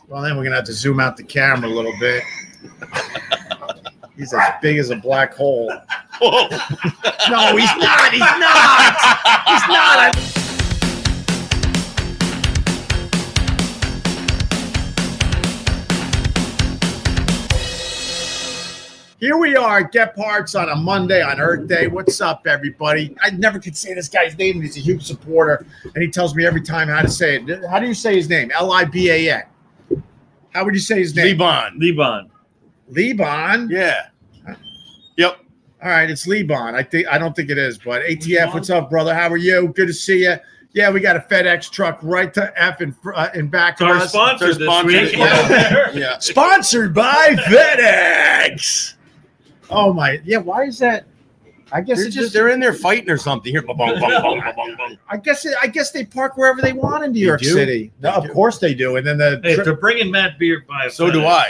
Well, then we're going to have to zoom out the camera a little bit. He's as big as a black hole. Whoa. No, he's not. He's not. He's not. Here we are at Get Parts on a Monday on Earth Day. What's up, everybody? I never could say this guy's name. He's a huge supporter, and he tells me every time how to say it. How do you say his name? Liban. How would you say his name? Liban. Liban? Yeah. Yep. All right, it's Liban. I don't think it is, but ATF, what's up, brother? How are you? Good to see you. Yeah, we got a FedEx truck right to F in back of us. Our sponsor this week. Yeah. Sponsored by FedEx. Oh my, yeah. Why is that? I guess they're in there fighting or something. Here, I guess they park wherever they want in New York City. No, of course they do. And then if they're bringing Matt Beer by, so do I.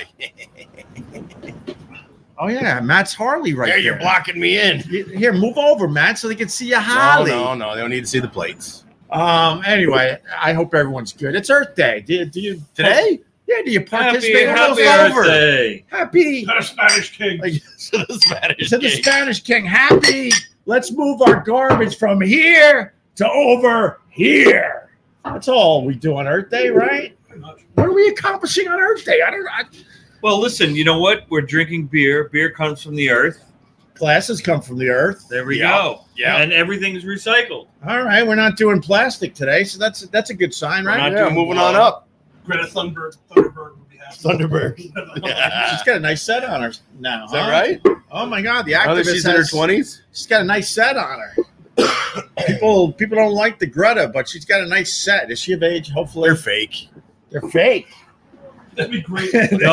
Oh yeah, Matt's Harley right there. You're blocking me in. Here, move over, Matt, so they can see your Harley. No, they don't need to see the plates. Anyway, I hope everyone's good. It's Earth Day. Do you today? Yeah, do you participate? Happy Earth Day. Happy to the Spanish King. To the Spanish King. Happy. Let's move our garbage from here to over here. That's all we do on Earth Day, right? What are we accomplishing on Earth Day? Well, listen, you know what? We're drinking beer. Beer comes from the earth. Glasses come from the earth. There we go. Yeah. And everything's recycled. All right, we're not doing plastic today, so that's a good sign, right? Moving on up. Greta Thunberg would be happy. Thunberg. Yeah. She's got a nice set on her now. Is that right? Oh my God, the activist she's in her 20s. She's got a nice set on her. People don't like the Greta, but she's got a nice set. Is she of age? Hopefully, they're fake. They're fake. That'd be great. No,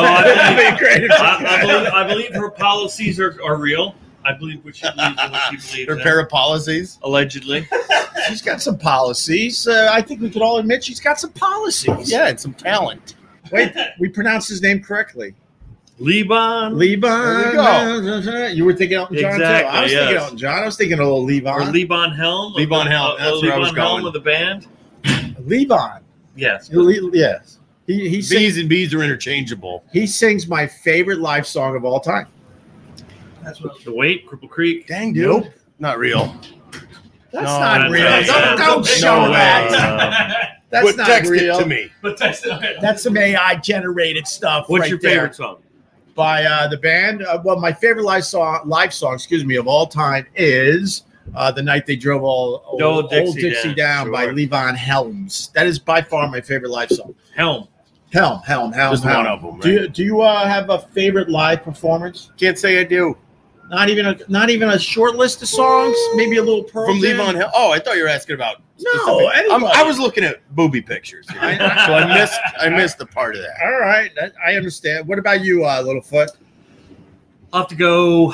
I believe her policies are real. I believe what she believes and what she believes. Her pair of policies, allegedly. She's got some policies. I think we could all admit she's got some policies. Yeah, and some talent. Wait, we pronounced his name correctly. Liban. There we go. You were thinking Elton John too. I was thinking Elton John. I was thinking a little Liban. Or Liban Helm. Liban Helm. That's where I was going. Helm of the band. Liban. Yes. Yes. He sings, B's and B's are interchangeable. He sings my favorite live song of all time. That's what The Wait, Cripple Creek. Dang, dude. Nope. Not real. That's not real. Don't show that. That's not text real. It to me. That's some AI generated stuff. What's your favorite song? By the band? Well, my favorite live song, of all time is The Night They Drove Old Dixie Down by Levon Helms. That is by far my favorite live song. Helm. Just one of them. Right? Do you have a favorite live performance? Can't say I do. Not even a short list of songs. Maybe a little Pearl from Jam? Levon Helms. Oh, I thought you were asking about. No, I was looking at booby pictures, so I missed the part of that. All right, I understand. What about you, Littlefoot? I'll have to go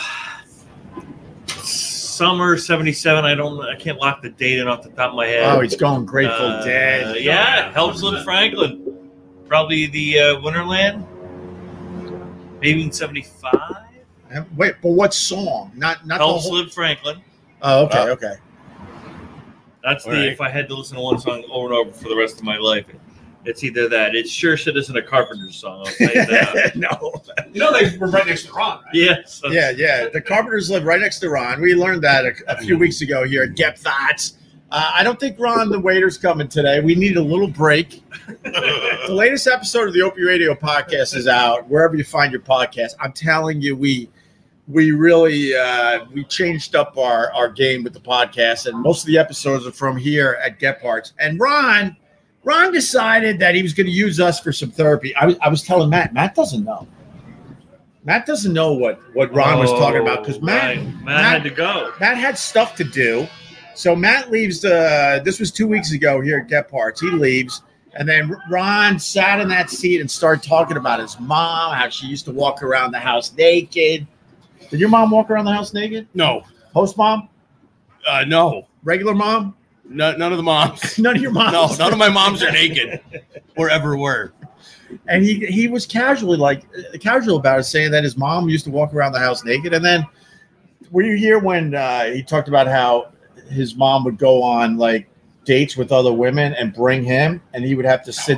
summer '77. I can't lock the date in off the top of my head. Oh, he's going Grateful Dead. Yeah, Helmsley Franklin. Probably the Wonderland. Maybe in '75. Wait, but what song? Not the whole. Helmsley Franklin. Oh, okay. That's if I had to listen to one song over and over for the rest of my life, it's either that. It sure shit isn't a Carpenters song. I'll tell you that. No. You know they were right next to Ron, right? Yes. Yeah. The Carpenters live right next to Ron. We learned that a few weeks ago here at Get Thoughts. I don't think Ron, the waiter's coming today. We need a little break. The latest episode of the Opie Radio podcast is out wherever you find your podcast. I'm telling you, we really we changed up our game with the podcast, and most of the episodes are from here at Get Parts. And Ron decided that he was going to use us for some therapy. I was telling Matt doesn't know. Matt doesn't know what Ron was talking about because Matt had to go. Matt had stuff to do. So Matt leaves. This was 2 weeks ago here at Get Parts. He leaves. And then Ron sat in that seat and started talking about his mom, how she used to walk around the house naked. Did your mom walk around the house naked? No. Host mom? No. Regular mom? None of the moms. None of your moms? No, none of my moms are naked or ever were. And he was casual about it, saying that his mom used to walk around the house naked. And then were you here when he talked about how his mom would go on like dates with other women and bring him, and he would have to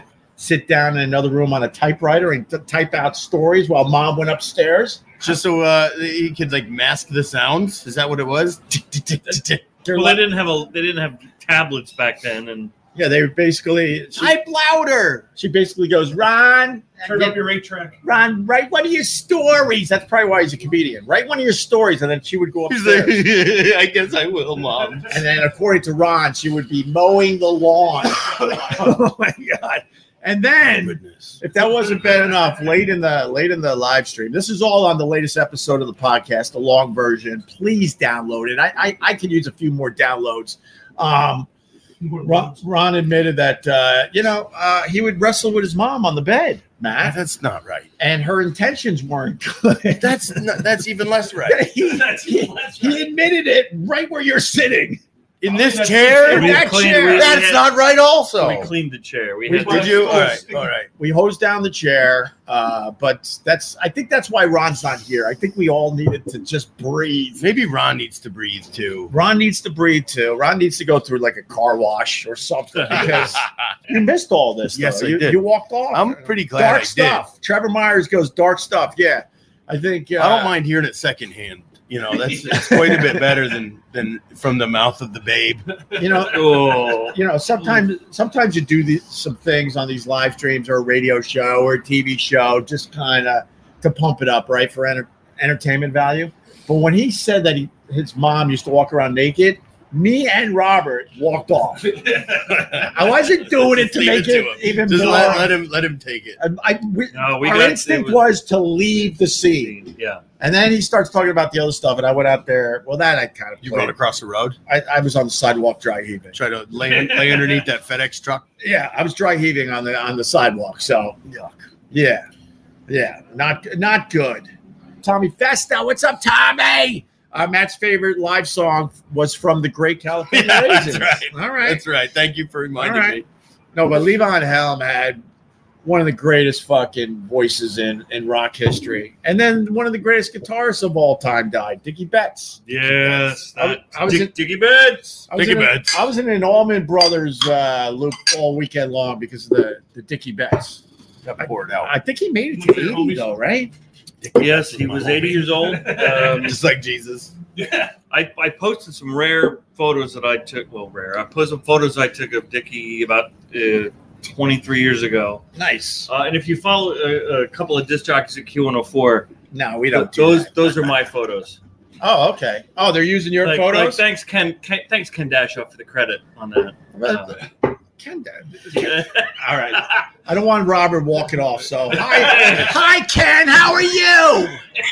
sit down in another room on a typewriter and type out stories while mom went upstairs. Just so he could like mask the sounds. Is that what it was? Well, they didn't have tablets back then, and yeah, they were basically. Type louder. She basically goes, Ron, Turn up your 8-track. Ron, write one of your stories. That's probably why he's a comedian. Write one of your stories, and then she would go He's upstairs. like, I guess I will, Mom. And then, according to Ron, she would be mowing the lawn. Oh my god! And then, Goodness. if that wasn't bad enough, late in the live stream, this is all on the latest episode of the podcast, the long version. Please download it. I could use a few more downloads. Ron admitted that he would wrestle with his mom on the bed, Matt, That's not right. and her intentions weren't good. That's even less right. he admitted it right where you're sitting. In this that's- chair? In that chair. That's not right also. we cleaned the chair. Did you? All right. We hosed down the chair, but I think that's why Ron's not here. I think we all needed to just breathe. Maybe Ron needs to breathe too. Ron needs to breathe too. Ron needs to go through like a car wash or something because you missed all this. Yes, though. I did. You walked off. I'm pretty glad Dark I stuff. Trevor Myers goes dark stuff. Yeah, I think. did. I don't mind hearing it secondhand. It's quite a bit better than from the mouth of the babe. Sometimes you do some things on these live streams or a radio show or a TV show just kind of to pump it up, right, for entertainment value. But when he said that his mom used to walk around naked, me and Robert walked off. I wasn't doing it to Leave make it to it him. even Just more. let him take it. Our instinct was to leave the scene. Yeah. And then he starts talking about the other stuff, and I went out there. Well, that I kind of You run across the road, I was on the sidewalk dry heaving. try to lay underneath that FedEx truck. Yeah, I was dry heaving on the sidewalk. So Yuck. yeah, not good. Tommy Festa, what's up, Tommy? Matt's favorite live song was from the Great California Yeah, Raisins. that's right. All right. That's right. Thank you for reminding All right. me. No, but Levon Helm had one of the greatest fucking voices in rock history. And then one of the greatest guitarists of all time died, Dickie Betts. Yes. I was in- Dickie Betts. I was in an Allman Brothers loop all weekend long because of the Dickie Betts. Got poured out. I think he made it to 80 though, right? Yes, he was 80 years old. Just like Jesus. Yeah. I posted some rare photos that I took. Well, rare. I posted some photos I took of Dickie about 23 years ago. Nice. And if you follow a couple of disc jockeys at Q104, No, we don't. do that. those are my photos. Oh, okay. Oh, they're using your photos. thanks Ken Dashoff for the credit on that. Ken, all right. I don't want Robert walking off. So hi, Ken. How are you?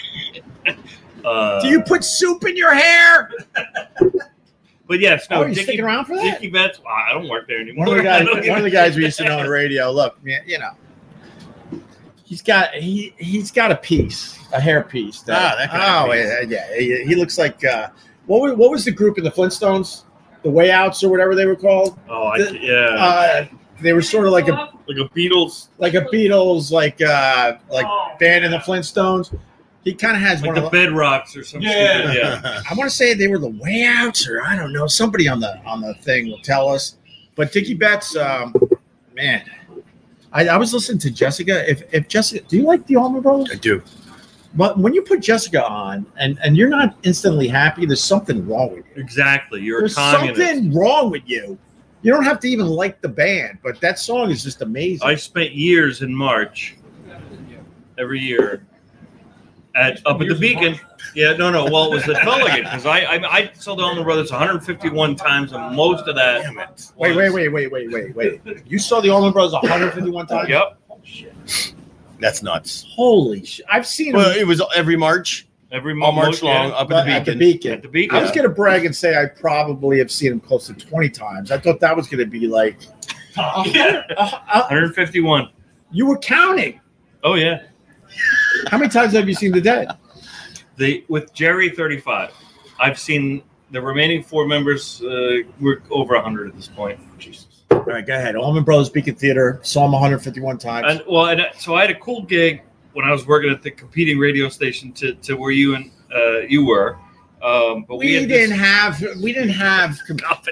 Do you put soup in your hair? But yes, no. Oh, you sticking around for that? Dickie Betts. I don't work there anymore. One of the guys we used to know on the radio. Look, man, he's got a piece, a hair piece. That kind of piece. Yeah. He looks like what was the group in the Flintstones? The Way Outs or whatever they were called. Oh, yeah. They were sort of like a Beatles, band in the Flintstones. He kind of has like one the of Bedrocks or something. Yeah. Yeah. I want to say they were the Way Outs, or I don't know. Somebody on the thing will tell us. But Dickie Betts, man, I was listening to Jessica. If Jessica, do you like the Allman Brothers? I do. But when you put Jessica on and you're not instantly happy, there's something wrong with you. Exactly. You're There's a communist. something wrong with you. You don't have to even like the band, but that song is just amazing. I spent years in March, every year, up at the Beacon. Yeah, no. Well, it was the Culligan because I saw the Allman Brothers 151 times, and most of that. Damn it. Wait. You saw the Allman Brothers 151 times? Yep. Oh, shit. That's nuts. Holy shit. I've seen Well, them it was every March, Every all March long, yeah. up at at the the Beacon. Beacon. At the Beacon. I was going to brag and say I probably have seen him close to 20 times. I thought that was going to be like. Yeah. 151. You were counting. Oh yeah. How many times have you seen The Dead? With Jerry 35. I've seen the remaining four members. We're over 100 at this point. Jesus. All right, go ahead. Allman Brothers Beacon Theater. Saw him 151 times. So I had a cool gig when I was working at the competing radio station to where you and you were. But we didn't have competition.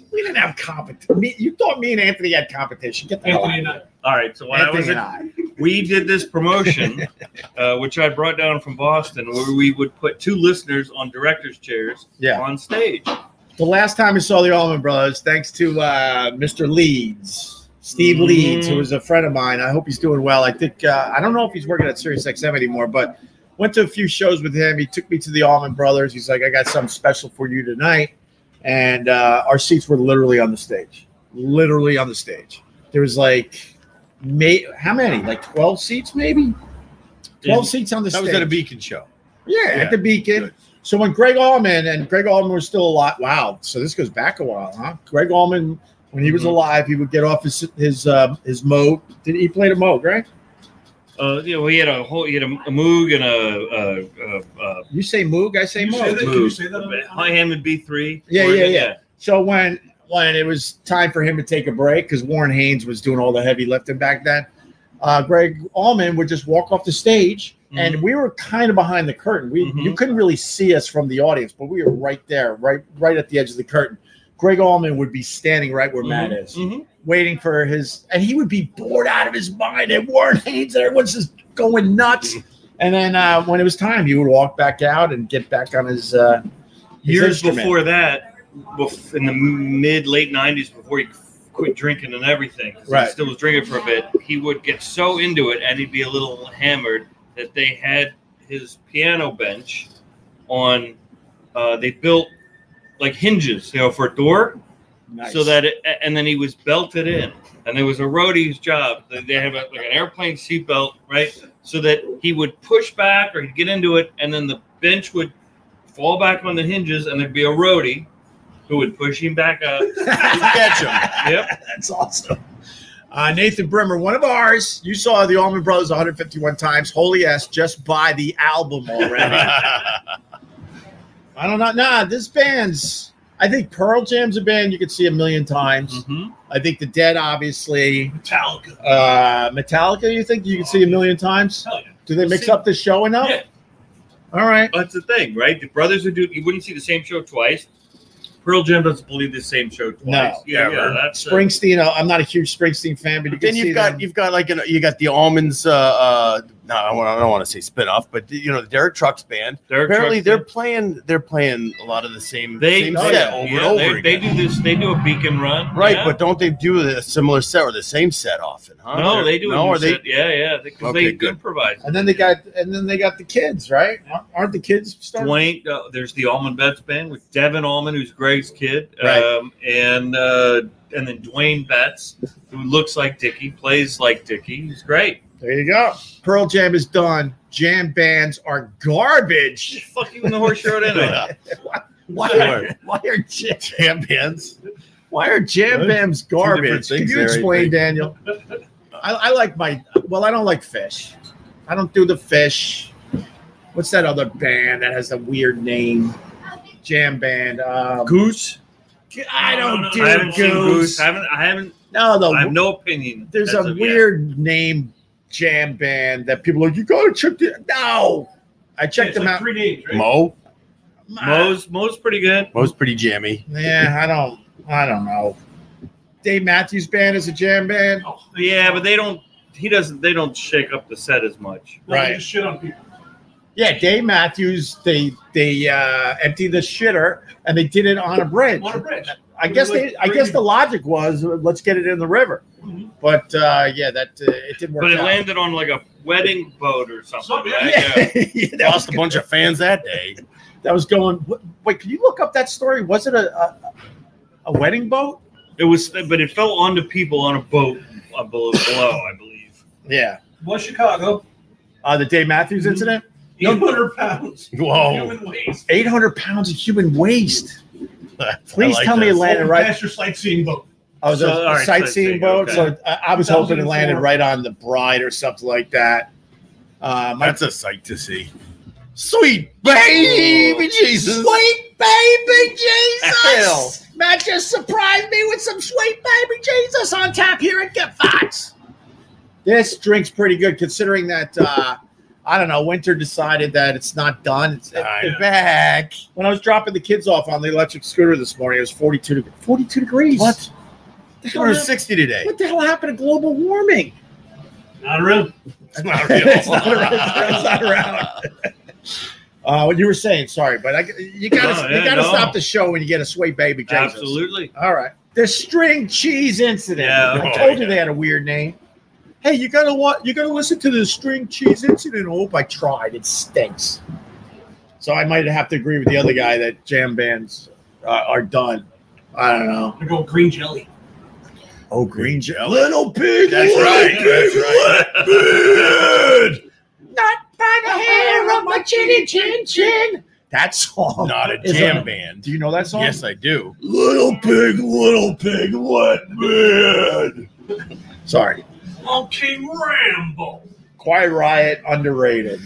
We didn't have competition. You thought me and Anthony had competition. Get the hell Anthony out. and I. All right, so when I was Anthony and I. we did this promotion, which I brought down from Boston, where we would put 2 listeners on director's chairs Yeah. on stage. The last time I saw the Allman Brothers, thanks to Mr. Leeds, Steve Mhm. Leeds, who was a friend of mine. I hope he's doing well. I think I don't know if he's working at Sirius XM anymore, but went to a few shows with him. He took me to the Allman Brothers. He's like, I got something special for you tonight. And our seats were literally on the stage. Literally on the stage. There was like, how many? Like 12 seats, maybe? 12 seats on the That stage. was at a Beacon show. Yeah, at the Beacon. Good. So when Greg Allman was still alive. Wow. So this goes back a while, huh? Greg Allman, when he was alive, he would get off his Moog. Did he play the Moog, right? He had a Moog and a You say Moog, I say Can you say Moog. that? Can you say that on the- High Hammond B3. Yeah. So when it was time for him to take a break, because Warren Haynes was doing all the heavy lifting back then, Greg Allman would just walk off the stage, and we were kind of behind the curtain. You couldn't really see us from the audience, but we were right there, right at the edge of the curtain. Greg Allman would be standing right where Matt is, waiting for and he would be bored out of his mind. And Warren Haynes, and everyone's just going nuts. And then when it was time, he would walk back out and get back on his Years instrument. before that, in the late 90s, before he quit drinking and everything, 'cause Right. he still was drinking for a bit, he would get so into it and he'd be a little hammered that they had his piano bench on, they built like hinges, for a door, Nice. so that and then he was belted in, and there was a roadie's job. They have like an airplane seatbelt, right? So that he would push back or he'd get into it, and then the bench would fall back on the hinges, and there'd be a roadie who would push him back up. Catch him. Yep. That's awesome. Nathan Brimmer, one of ours. You saw the Allman Brothers 151 times. Holy yes, just buy the album already. I don't know. Nah, this band's. I think Pearl Jam's a band you could see a million times. Mm-hmm. I think the Dead, obviously. Metallica. Metallica, you think you could see a million times? Hell yeah. Do they mix See- up the show enough? Yeah. All right. That's the thing, right? The brothers would do. You wouldn't see the same show twice. Pearl Jam doesn't believe the same show twice. No, yeah, never. that's Springsteen. I'm not a huge Springsteen fan, but you Then can see you've got like you got the Almonds. No, I don't want to say spinoff, but the Derek Trucks band. Apparently, they're playing a lot of the same They set over and over they again. do this. They do a Beacon run, Right, yeah. but don't they do a similar set or the same set often? Huh? No, they do. No, a are they? set. Yeah, because Okay, they good. improvise. And then they got the kids, right? Aren't the kids starting? Dwayne, there's the Allman Betts band with Devin Allman, who's Greg's kid, Right. and then Dwayne Betts, who looks like Dickie, plays like Dickie. He's great. There you go. Pearl Jam is done. Jam bands are garbage. Fuck you in the horse road anyway. Why are Jam bands. jam Good. bands garbage? Can things you there, I explain, think. Daniel? I like I don't like Fish. I don't do the Fish. What's that other band that has a weird name? Jam band. Goose. I don't do I haven't seen Goose. Goose. I haven't. No, I have no opinion. there's as a of yet. weird name jam band that people are like, you gotta check it. No, I checked It's them like out. 3 names, right? Mo's pretty good. Mo's pretty jammy. Yeah, I don't know. Dave Matthews Band is a jam band. Oh, Yeah, but they don't. They don't shake up the set as much. No, they Right. just shit on people. Yeah, Dave Matthews. They emptied the shitter and they did it on a bridge. On a bridge. I guess the logic was let's get it in the river. Mhm. But it didn't work. But it out. landed on like a wedding boat or something. Something, Right? Yeah, yeah, that, Lost a bunch of fans that day. that was going. Wait, can you look up that story? Was it a wedding boat? It was, but it fell onto people on a boat below, I believe. Yeah. Was Chicago. The Dave Matthews Mhm. incident. 800 pounds. Whoa. Human waste. 800 pounds of human waste. Please I like tell me it this. landed Open right. pasture sightseeing boat. Oh, the So, all right, sightseeing sightseeing, boat. okay. So I was hoping it 2004. landed right on the Bride or something like that. That's a sight to see. Sweet baby Jesus. Sweet baby Jesus! Hell. Matt just surprised me with some sweet baby Jesus on tap here at Get Fox. This drink's pretty good considering that I don't know. Winter decided that it's not done. It's back. When I was dropping the kids off on the electric scooter this morning, it was 42 degrees. What? It was 60 today. What the hell happened to global warming? Not real. It's not real. It's not around. What you were saying, sorry, but you gotta stop the show when you get a Sway Baby Jesus. Absolutely. All right. The string cheese incident. Yeah, I told you they had a weird name. Hey, you gotta listen to the string cheese incident. Oh, I tried. It stinks. So I might have to agree with the other guy that jam bands are done. I don't know. I go green jelly. Oh, green jelly. Little pig. That's right. Not by the hair of my chinny chin chin. That song. Not a is jam band. Do you know that song? Yes, I do. Little pig, what man? Sorry. Monkey Rambo. Quiet Riot, underrated.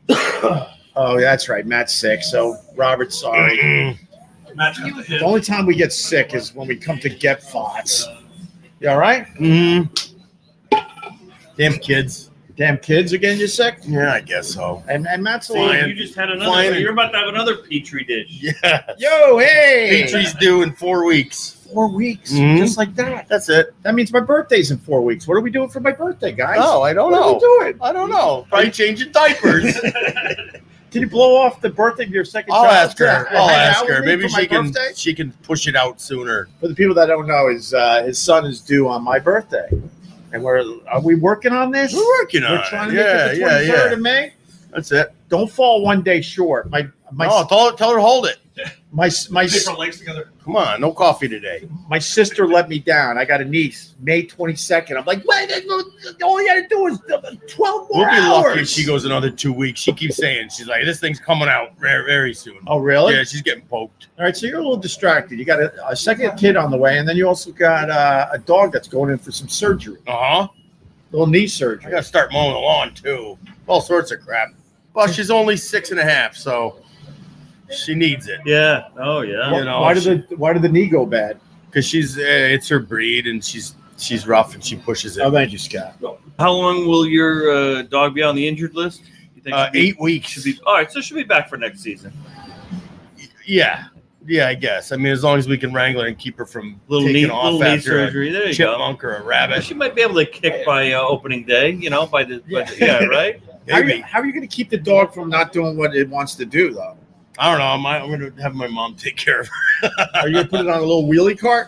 Oh, that's right. Matt's sick, so Robert's sorry. The only time we get sick is when we come to get thoughts. You all right? Mm-hmm. Damn kids. Damn kids are getting you sick? Yeah, I guess so. And Matt's See, alive. you just had another. You're about to have another Petri dish. Yeah. Yo, hey! Petrie's due in 4 weeks. 4 weeks, Mhm. just like that. That's it. That means my birthday's in 4 weeks. What are we doing for my birthday, guys? Oh, I don't What know. are we doing? I don't know. Probably changing diapers. Can you blow off the birthday of your second I'll child? ask her. Yeah, I'll hang ask out with her. me Maybe for my birthday? she can push it out sooner. For the people that don't know, his son is due on my birthday, and are we working on this? We're working on We're trying it. to make it the 23rd of May. That's it. Don't fall one day short. My tell her to hold it. my Paper legs together. Come on, no coffee today. my sister let me down. I got a niece, May 22nd. I'm like, wait, all you got to do is 12 more We'll be hours. lucky if she goes another 2 weeks. She keeps saying, she's like, this thing's coming out very, very soon. Oh, really? Yeah, she's getting poked. All right, so you're a little distracted. You got a second kid on the way, and then you also got a dog that's going in for some surgery, Uh-huh. little knee I surgery. got to start mowing the lawn, too. All sorts of crap. Well, she's only 6.5, so she needs it. Yeah. Oh, yeah. You know, Why did the knee go bad? Because it's her breed, and she's rough, and she pushes it. Oh, thank you, Scott. How long will your dog be on the injured list? You think 8 weeks. should be all right? So she'll be back for next season. Yeah, I guess. I mean, as long as we can wrangle her and keep her from Little taking knee, off little knee after surgery. There a you go. chipmunk or a rabbit. She might be able to kick by opening day. By the right. Maybe. How are you going to keep the dog from not doing what it wants to do, though? I don't know. I'm going to have my mom take care of her. Are you going to put it on a little wheelie cart?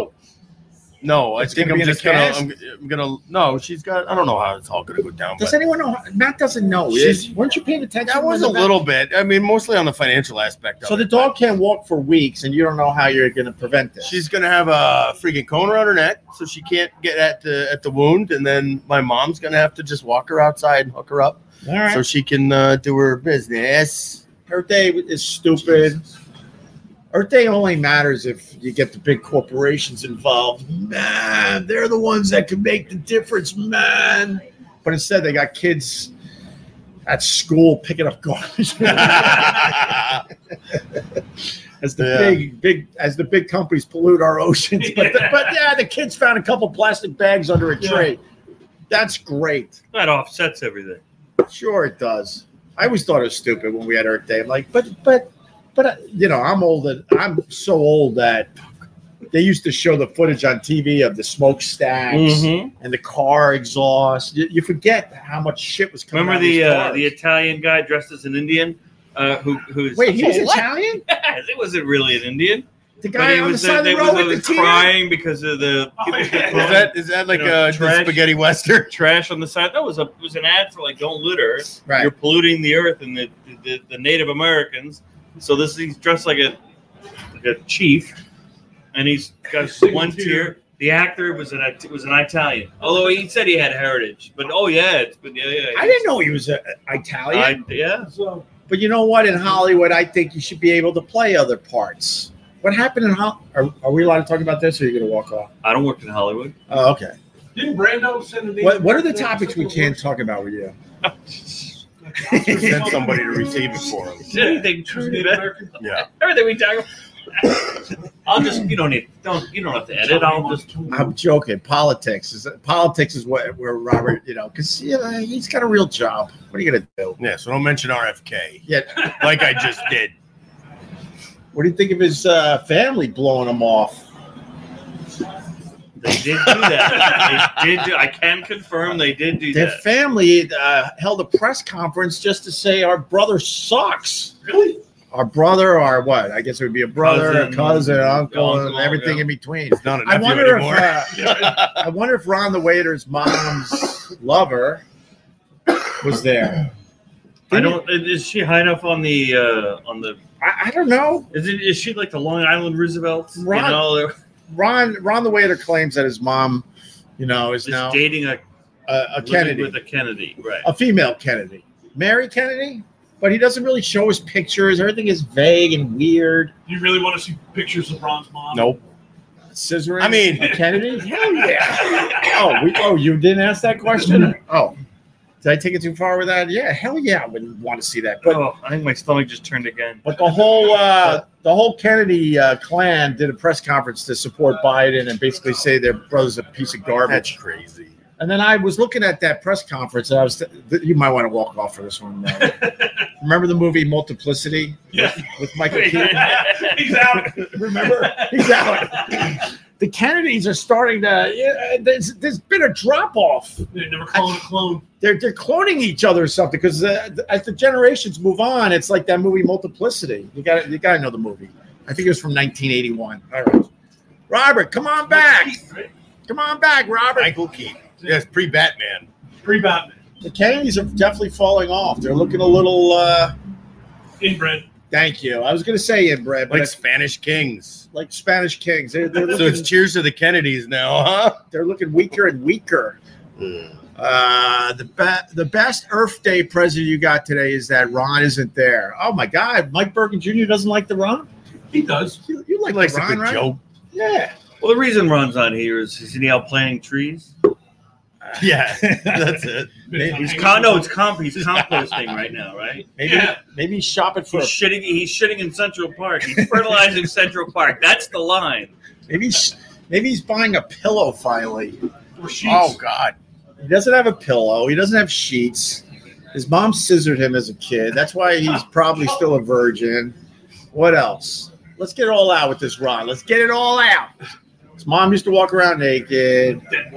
No, I It's think gonna be I'm in a just gonna. cast? I'm gonna. No, she's got. I don't know how it's all gonna go down. Does But anyone know? Matt doesn't know. Weren't you paying attention? that was a little bit. I mean, mostly on the financial aspect of So it. the dog can't walk for weeks, and you don't know how you're going to prevent this. She's gonna have a freaking cone around her neck, so she can't get at the wound, and then my mom's gonna have to just walk her outside and hook her up, all right. so she can do her business. Earth Day is stupid. Earth Day only matters if you get the big corporations involved. Man, they're the ones that can make the difference, man. But instead, they got kids at school picking up garbage. As the big companies pollute our oceans. But the kids found a couple plastic bags under a tree. That's great. That offsets everything. Sure, it does. I always thought it was stupid when we had Earth Day. I'm like, but I'm old. I'm so old that they used to show the footage on TV of the smokestacks and the car exhaust. You forget how much shit was coming. Remember out of the Italian guy dressed as an Indian? Who's Wait, he was Italian? It wasn't really an Indian. The guy on the side of the road with the crying because of the Is that like trash. the spaghetti western? trash on the side. That was it was an ad for like don't litter. Right. You're polluting the earth and the Native Americans. So he's dressed like a chief, and he's got one tear. The actor was an Italian, although he said he had heritage. But I didn't know he was Italian. So But you know what? In Hollywood, I think you should be able to play other parts. What happened in Hollywood? Are we allowed to talk about this, or are you going to walk off? I don't work in Hollywood. Oh, okay. didn't Brando send an What are the topics we can't talk about with you? Send somebody to receive it for him. Anything, Yeah. everything we talk about. I'll just you don't have to edit. I'm joking. Politics is where Robert, because he's got a real job. What are you gonna do? Yeah, so don't mention RFK. Yeah, like I just did. What do you think of his family blowing him off? They did do that. I can confirm they did do Their that. family held a press conference just to say our brother sucks. Really? Our brother, or what? I guess it would be a brother, cousin, uncle, and everything in between. It's not a I nephew wonder anymore. I wonder if Ron the Waiter's mom's lover was there. I don't. Is she high enough on the? I don't know. Is she like the Long Island Roosevelt? Ron the Waiter claims that his mom, is now dating a Kennedy with a Kennedy, right? A female Kennedy, Mary Kennedy. But he doesn't really show his pictures. Everything is vague and weird. You really want to see pictures of Ron's mom? Nope. Scissoring? I mean, Kennedy? Hell yeah. You didn't ask that question? Oh. Did I take it too far with that? Yeah, hell yeah. I wouldn't want to see that. But, I think my stomach just turned again. But the whole Kennedy clan did a press conference to support Biden and basically say their brother's a piece of garbage. That's crazy. And then I was looking at that press conference, and you might want to walk off for this one. Remember the movie Multiplicity? Yeah. With Michael Keaton? He's out. Remember? He's out. The Kennedys are starting to. There's been a drop off. They never clone a clone. They're cloning each other or something because as the generations move on, it's like that movie Multiplicity. You got to know the movie. I think it was from 1981. All right, Robert, come on back. Come on back, Robert. Michael Keaton. Yes, pre-Batman. Pre-Batman. The Kennedys are definitely falling off. They're looking a little inbred. Thank you. I was going to say inbred, but like Spanish kings. Like Spanish kings. They're looking, so it's cheers to the Kennedys now, huh? They're looking weaker and weaker. The best Earth Day present you got today is that Ron isn't there. Oh my God, Mike Bergen Jr. doesn't like the Ron? He does. You like the Ron, a good right? Joke. Yeah. Well, the reason Ron's on here is he out planting trees? Yeah, that's it. He's composting right now, right? Maybe he's shopping for. He's shitting in Central Park. He's fertilizing Central Park. That's the line. Maybe he's buying a pillow finally. Or sheets. Oh God. He doesn't have a pillow. He doesn't have sheets. His mom scissored him as a kid. That's why he's probably still a virgin. What else? Let's get it all out with this Ron. Let's get it all out. His mom used to walk around naked.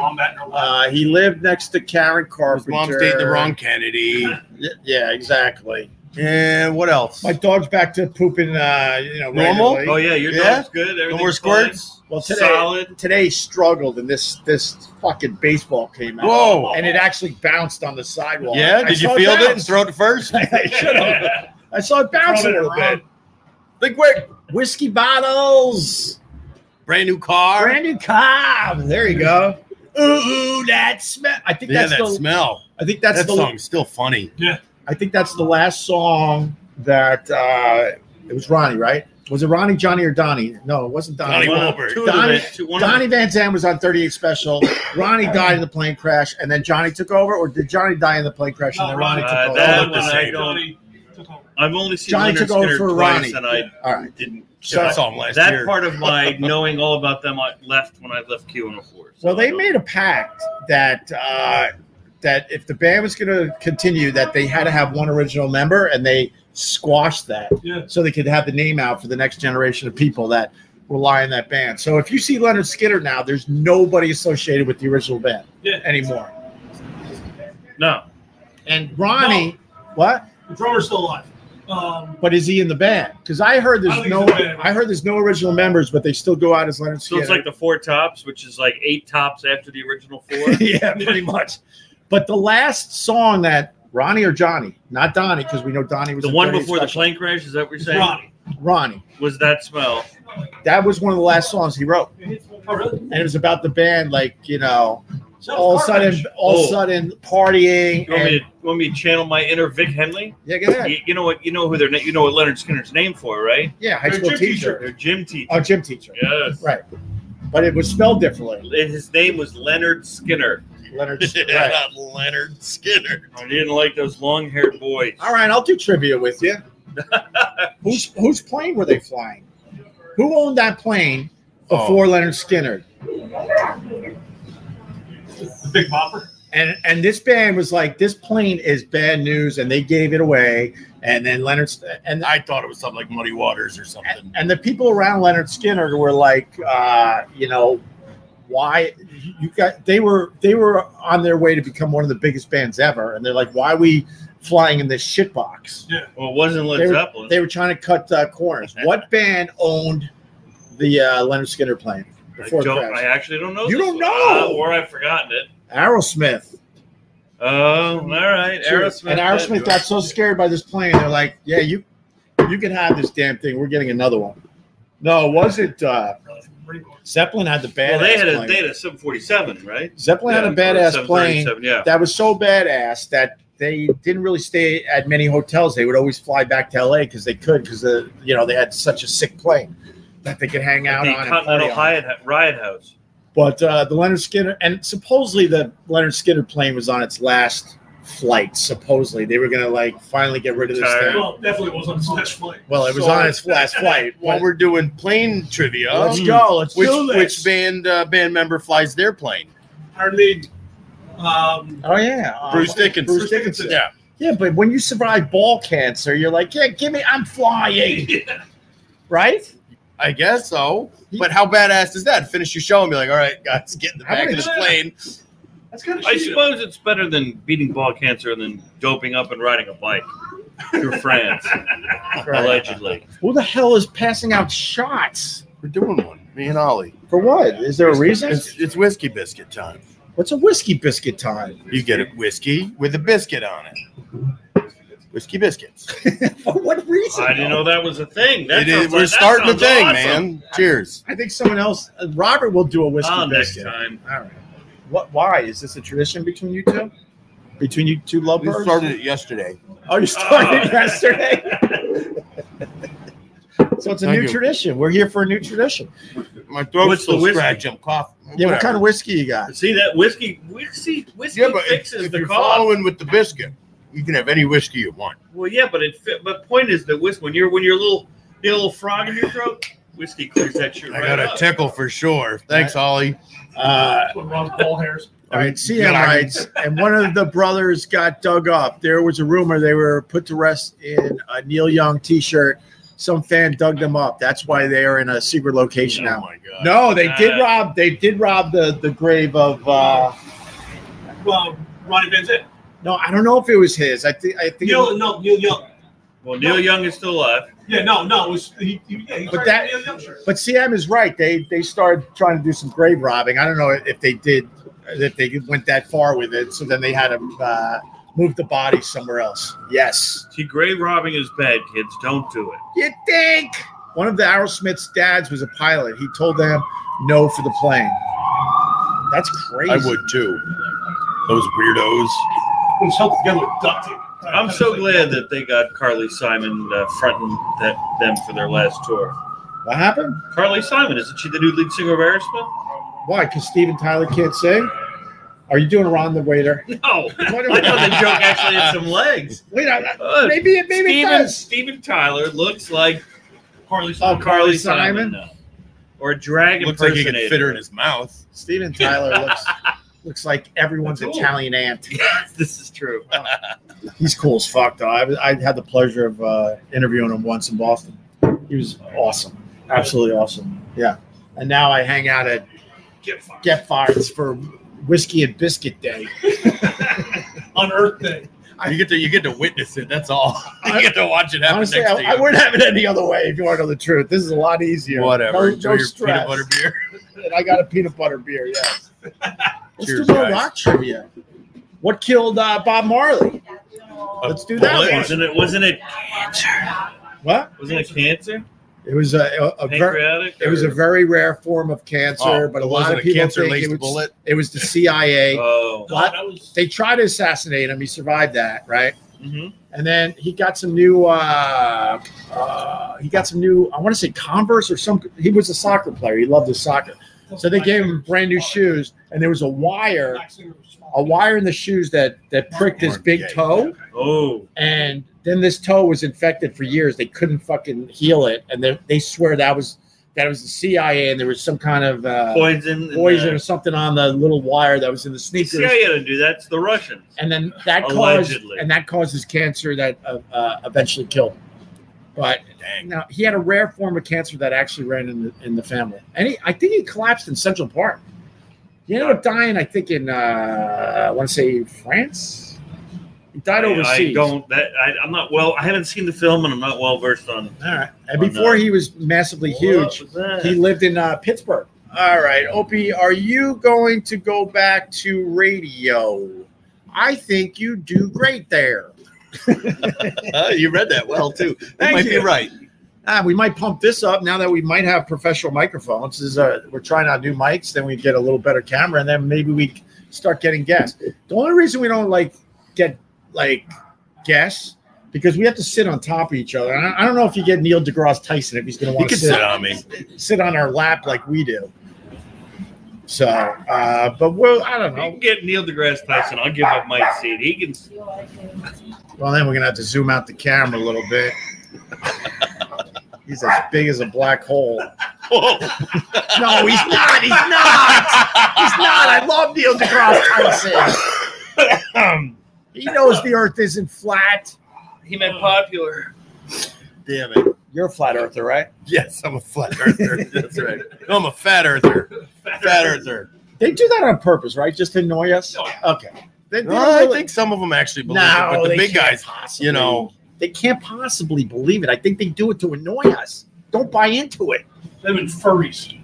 He lived next to Karen Carpenter. His mom's dating the wrong Kennedy. Yeah, exactly. And what else? My dog's back to pooping, normal. Regularly. Oh yeah, your dog's good. No more squirts. Well, today struggled, and this fucking baseball came out. Whoa! And it actually bounced on the sidewalk. Yeah, did you field it and throw it first? I should have. I saw it bounce a little bit. Think quick. Whiskey bottles. Brand new car. There you go. Ooh, that smell. I think that's the smell. I think that's that the song's still funny. Yeah. I think that's the last song that it was Ronnie, right? Was it Ronnie, Johnny, or Donnie? No, it wasn't Donnie. Donnie Van Zandt was on 38 Special. Ronnie died in the plane crash, and then Johnny took over, or did Johnny die in the plane crash and then Ronnie took over? I've only seen Johnny Leonard took over Skinner for twice, Ronnie. and I didn't. So I saw him last that year. Part of my knowing all about them I left when I left Q104. So well, they made a pact that that if the band was going to continue, that they had to have one original member, and they squashed that so they could have the name out for the next generation of people that rely on that band. So if you see Leonard Skinner now, there's nobody associated with the original band anymore. No. And Ronnie, what? The drummer's still alive. But is he in the band? Because I heard there's no original members, but they still go out as Leonard So Skinner. it's like the Four Tops, which is like 8 tops after the original 4. Yeah, pretty much. But the last song that Ronnie or Johnny, not Donnie, because we know Donnie was the one before the plane crash. Is that what you're saying? Ronnie. Was That Smell? That was one of the last songs he wrote. Oh, really? And it was about the band, all of a sudden partying. You want me to channel my inner Vic Henley? Yeah, go ahead. You know what Leonard Skinner's named for, right? Yeah, high school teacher. Their gym teacher. Oh, gym teacher. Yes. Right. But it was spelled differently. His name was Leonard Skinner. Leonard Not Leonard Skinner. I didn't like those long-haired boys. All right, I'll do trivia with you. Whose plane were they flying? Who owned that plane before Leonard Skinner? The Big Bopper. And this band was like, this plane is bad news, and they gave it away. And then Leonard, and I thought it was something like Muddy Waters or something. and the people around Leonard Skinner were like, why you got? They were on their way to become one of the biggest bands ever, and they're like, why are we flying in this shit box? Yeah. Well, it wasn't Led Zeppelin. They were trying to cut corners. What band owned the Leonard Skinner plane before the crash? I actually don't know. You this don't one. know? Or I've forgotten it. Aerosmith. Oh, all right. Aerosmith. And Aerosmith got so scared by this plane, they're like, yeah, you can have this damn thing. We're getting another one. No, was it Zeppelin had the badass plane. They had a 747, right? Zeppelin had a badass plane yeah. that was so badass that they didn't really stay at many hotels. They would always fly back to LA because they could, because they had such a sick plane that they could hang out the on. Continental Riot House. But the Leonard Skinner, and supposedly the Leonard Skinner plane was on its last flight. Supposedly they were going to finally get rid of this thing. Well, definitely was on its last flight. Well, it was on its last flight. While we're doing plane trivia, Let's go. Let's do this. Which band member flies their plane? Our lead. Bruce Dickinson. Bruce Dickinson. Yeah. Yeah, but when you survive ball cancer, you're like, yeah, I'm flying. Right? I guess so. But how badass is that? Finish your show and be like, all right, guys, get in the back of this plane. That's kind of I suppose it's better than beating ball cancer and then doping up and riding a bike through France, allegedly. Who the hell is passing out shots? We're doing one. Me and Ollie. For what? Is there a reason? It's whiskey biscuit time. What's a whiskey biscuit time? You get a whiskey with a biscuit on it. Whiskey biscuits. For what reason? I didn't know that was a thing. We're starting the thing, man. Cheers. I think someone else, Robert, will do a whiskey next biscuit. time. All right. Why? Is this a tradition between you two? Between you two We lovebirds? started it yesterday. Oh, you started yesterday? So it's a new tradition. We're here for a new tradition. My throat's What's the still whiskey? scratchy. I'm coughing. Yeah, what kind of whiskey you got? See that whiskey Yeah, but fixes if the you're cough. following with the biscuit, you can have any whiskey you want. Well, yeah, but But point is that when you're a little frog in your throat, whiskey clears that shit I right got a up. tickle for sure. Thanks, Ollie. When Ron's ball hairs. All right, CM writes, and one of the brothers got dug up. There was a rumor they were put to rest in a Neil Young T-shirt. Some fan dug them up. That's why they are in a secret location now. Oh my god. No, they did rob. They did rob the grave of. Well, Ronnie Vincent. No, I don't know if it was his. I think. Neil Young. Well, Neil Young is still alive. Yeah, no, it was he But that- Neil Young shirt. But CM is right. They started trying to do some grave robbing. I don't know if they did, if they went that far with it. So then they had to move the body somewhere else. Yes. See, grave robbing is bad, kids. Don't do it. You think? One of the Aerosmith's dads was a pilot. He told them no for the plane. That's crazy. I would too. Those weirdos. It was held together with duct tape. I'm so glad that they got Carly Simon fronting them for their last tour. What happened? Carly Simon, isn't she the new lead singer of Aerosmith? Why? Because Steven Tyler can't sing? Are you doing Ron the Waiter? No. I thought the joke actually had some legs. Wait, maybe it does. Steven Tyler looks like Carly Oh, Simon. Carly Simon? now. Or a drag Looks like impersonator. he could fit her in his mouth. Steven Tyler looks like everyone's Cool. Italian aunt. This is true. He's cool as fuck, though. I had the pleasure of interviewing him once in Boston. He was awesome. Absolutely awesome. Yeah. And now I hang out at Get Farts for Whiskey and Biscuit Day. On Earth Day. You get to witness it. That's all. You get to watch it happen Honestly, next to you. I wouldn't have it any other way if you want to know the truth. This is a lot easier. Whatever. Enjoy your stress. peanut butter beer. And I got a peanut butter beer, yes. Let's Cheers, do more guys. rock trivia. What killed Bob Marley? Let's do that one. Wasn't it cancer? What? Wasn't it cancer? It was a Pancreatic? it was a very rare form of cancer, but a lot of people think it was the CIA. Oh. What? That was They tried to assassinate him. He survived that, right? Mm-hmm. And then he got some new. I want to say Converse or some. He was a soccer player. He loved his soccer. So they gave him brand new shoes, and there was a wire in the shoes that pricked his big toe, Oh. and then this toe was infected for years. They couldn't fucking heal it, and they swear that was that it was the CIA and there was some kind of poison or something on the little wire that was in the sneakers. The CIA didn't do that. It's the Russians. And then that causes cancer that eventually killed him. But now he had a rare form of cancer that actually ran in the family, and I think he collapsed in Central Park. He ended up dying, I think, in I want to say France. He died overseas. I'm not well. I haven't seen the film, and I'm not well versed on. All right. And before he was massively huge, he lived in Pittsburgh. All right, Opie, are you going to go back to radio? I think you do great there. You read that well too. That might be right. We might pump this up now that we might have professional microphones. We're trying out new mics, then we get a little better camera, and then maybe we start getting guests. The only reason we don't get guests because we have to sit on top of each other. And I don't know if you get Neil deGrasse Tyson if he's going to want to sit on me, sit on our lap like we do. So, but I don't know. You can get Neil deGrasse Tyson. I'll give up my seat. He can. Well, then we're gonna have to zoom out the camera a little bit. He's as big as a black hole. Whoa. No, he's not. He's not. He's not. I love Neil deGrasse Tyson. He knows the Earth isn't flat. He meant popular. Damn it. You're a flat earther, right? Yes, I'm a flat earther. That's right. No, I'm a fat earther. Fat earther. They do that on purpose, right? Just to annoy us? Okay. I think some of them actually believe it, but the big guys, they can't possibly believe it. I think they do it to annoy us. Don't buy into it. Them and furries.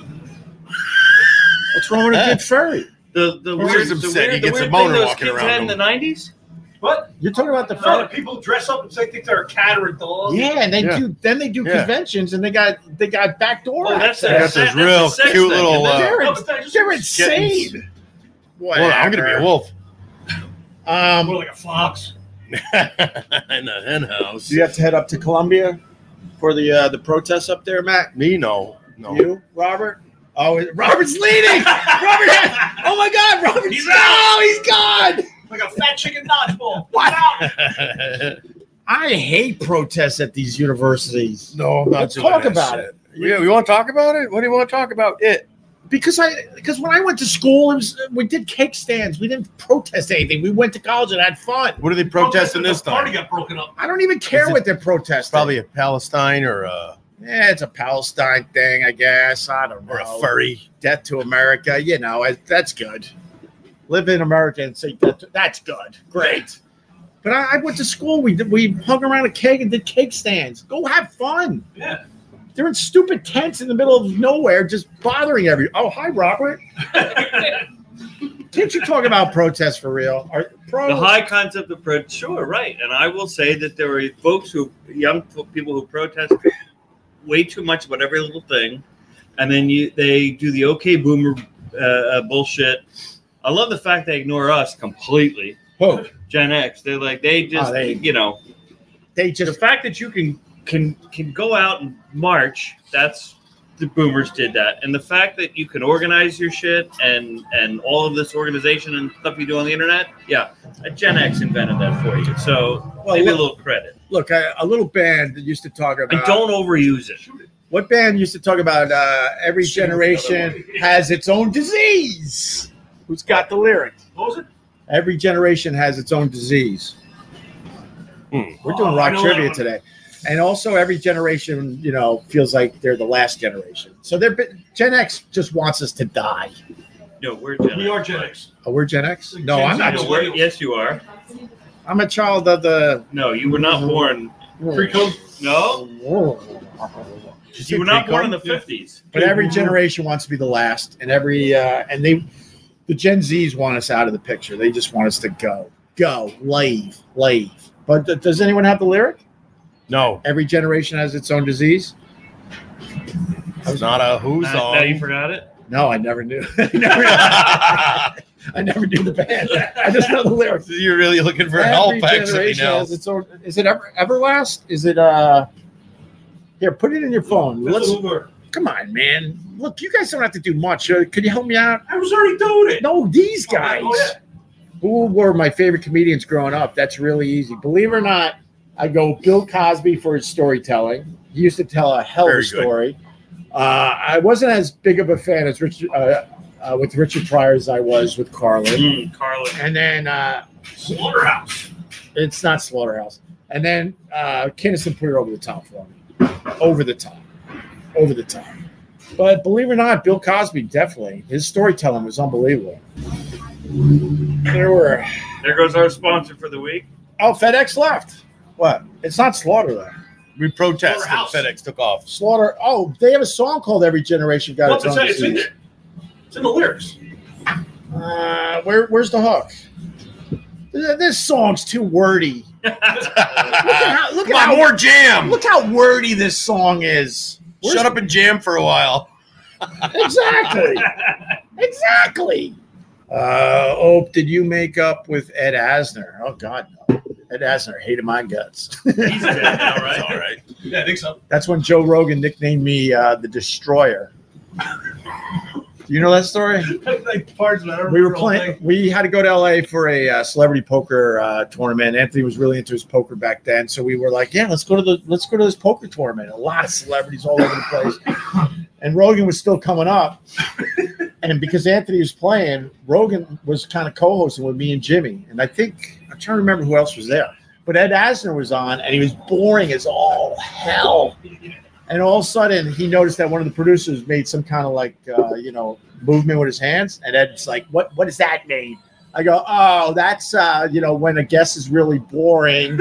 What's wrong with a good furry? The weird he gets a boner walking around in the 90s? What? You're talking about the furry? People dress up and say think they're a cat or a dog. Yeah, and they do conventions, and they got backdoor. Oh, that's those real cute little. They're insane. Well, I'm gonna be a wolf. More like a fox. In a hen house. Do you have to head up to Columbia for the protests up there, Matt? Me, no. You, Robert? Oh, Robert's leading. Robert! Oh my God, Robert's he's gone. Like a fat chicken dodgeball. What? I hate protests at these universities. No, I'm not. Let's talk about it. Yeah, we want to talk about it. What do you want to talk about? Because when I went to school, we did cake stands. We didn't protest anything. We went to college and had fun. What are they protesting this time? The party got broken up. I don't even care what they're protesting. Probably a Palestine or yeah, it's a Palestine thing, I guess. I don't know. Or a furry. Death to America. That's good. Live in America and say that's good. Great. But I went to school. We hung around a cake and did cake stands. Go have fun. Yeah. They're in stupid tents in the middle of nowhere, just bothering everyone. Oh, hi, Robert. Can't you talk about protests for real? The high concept of protest, sure, right. And I will say that there are young people who protest way too much about every little thing, and then they do the okay boomer bullshit. I love the fact they ignore us completely. Who? Gen X. They're like the fact that you can go out and march. That's the boomers did that, and the fact that you can organize your shit and all of this organization and stuff you do on the internet. Yeah, Gen X invented that for you. So maybe a little credit. Look, a little band that used to talk about. And don't overuse it. What band used to talk about every generation has its own disease? Who's got the lyrics? What was it? Every generation has its own disease. We're doing rock trivia today. And also every generation, feels like they're the last generation. So Gen X just wants us to die. No, we're Gen X. We are Gen X. Oh, we're Gen X? No, I'm not. Yes, you are. I'm a child of the... No, you were not born... Pre-code? No. You were not born in the 50s. But every generation wants to be the last. And the Gen Zs want us out of the picture. They just want us to go, leave. But does anyone have the lyric? No. Every generation has its own disease? It's not a who's song. Now you forgot it? No, I never knew. I never knew the band. I just know the lyrics. You're really looking for help, actually, now. Has its own, is it Everlast? Is it, here, put it in your phone. Come on, man. Look, you guys don't have to do much. Could you help me out? I was already doing it. No, these guys. Who were my favorite comedians growing up? That's really easy. Believe it or not, I go Bill Cosby for his storytelling. He used to tell a hell of a story. I wasn't as big of a fan as Richard with Richard Pryor as I was with Carlin. Carlin. And then Slaughterhouse. it's not Slaughterhouse. And then Kinnison put it over the top for me. Over the top. But believe it or not, Bill Cosby, definitely. His storytelling was unbelievable. There goes our sponsor for the week. Oh, FedEx left. What? It's not Slaughter, though. We protested. Slaughterhouse. FedEx took off. Slaughter. Oh, they have a song called "Every Generation Got Its Own It's in Disease." there. It's in the lyrics. Where's the hook? This song's too wordy. Look at more jam. Look how wordy this song is. Shut up and jam for a while. Exactly. Did you make up with Ed Asner? Oh God, no. Ed Asner hated my guts. He's dead now, right? All right. Yeah, I think so. That's when Joe Rogan nicknamed me the Destroyer. You know that story? Like parts of it. We were playing. We had to go to LA for a celebrity poker tournament. Anthony was really into his poker back then, so we were like, "Yeah, let's go to this poker tournament." A lot of celebrities all over the place, and Rogan was still coming up. And because Anthony was playing, Rogan was kind of co-hosting with me and Jimmy, and I think I'm trying to remember who else was there. But Ed Asner was on, and he was boring as all hell. And all of a sudden, he noticed that one of the producers made some kind of movement with his hands. And Ed's like, what does that mean? I go, oh, that's, when a guest is really boring.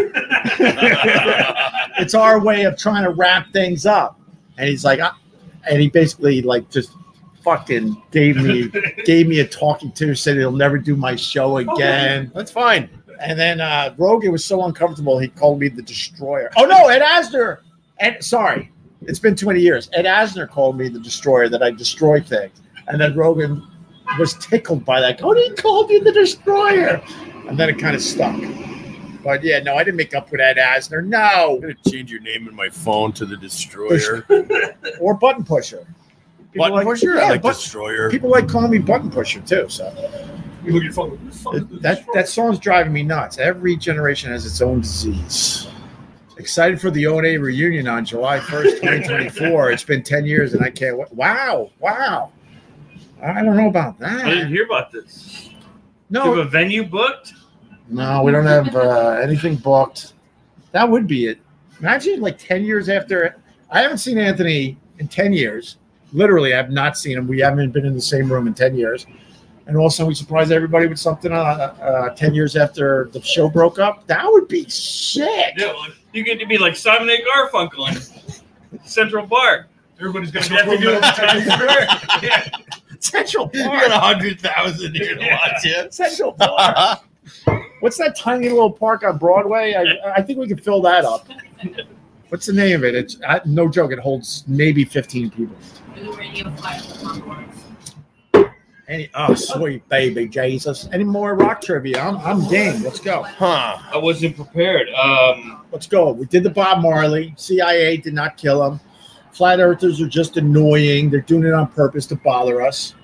It's our way of trying to wrap things up. And he's like, and he basically just fucking gave me a talking to, said he'll never do my show again. That's fine. And then Rogan was so uncomfortable, he called me the Destroyer. Oh, no, Ed Asner. Sorry. It's been too many years. Ed Asner called me the Destroyer, that I destroy things. And then Rogan was tickled by that. Oh, he called you the Destroyer. And then it kind of stuck. But yeah, no, I didn't make up with Ed Asner. No. I'm going to change your name in my phone to the Destroyer. Or Button Pusher. Button Pusher? Yeah, I like Destroyer. People like calling me Button Pusher too. So You look at your phone. that song's driving me nuts. Every generation has its own disease. Excited for the O&A reunion on July 1st, 2024. It's been 10 years and I can't wait. Wow. I don't know about that. I didn't hear about this. No. Do you have a venue booked? No, we don't have anything booked. That would be it. Imagine 10 years after. I haven't seen Anthony in 10 years. Literally, I've not seen him. We haven't been in the same room in 10 years. And also, we surprised everybody with something 10 years after the show broke up. That would be sick. Yeah, well, you get to be like Simon A. Garfunkel in Central Park. Everybody's going You have to do it in Times Square. Yeah. Central You Park. got 100,000 here to watch it. Central Park. What's that tiny little park on Broadway? I think we could fill that up. What's the name of it? It's no joke. It holds maybe 15 people. Sweet baby Jesus. Any more rock trivia? I'm game. Let's go. I wasn't prepared. Let's go. We did the Bob Marley. CIA did not kill him. Flat Earthers are just annoying. They're doing it on purpose to bother us.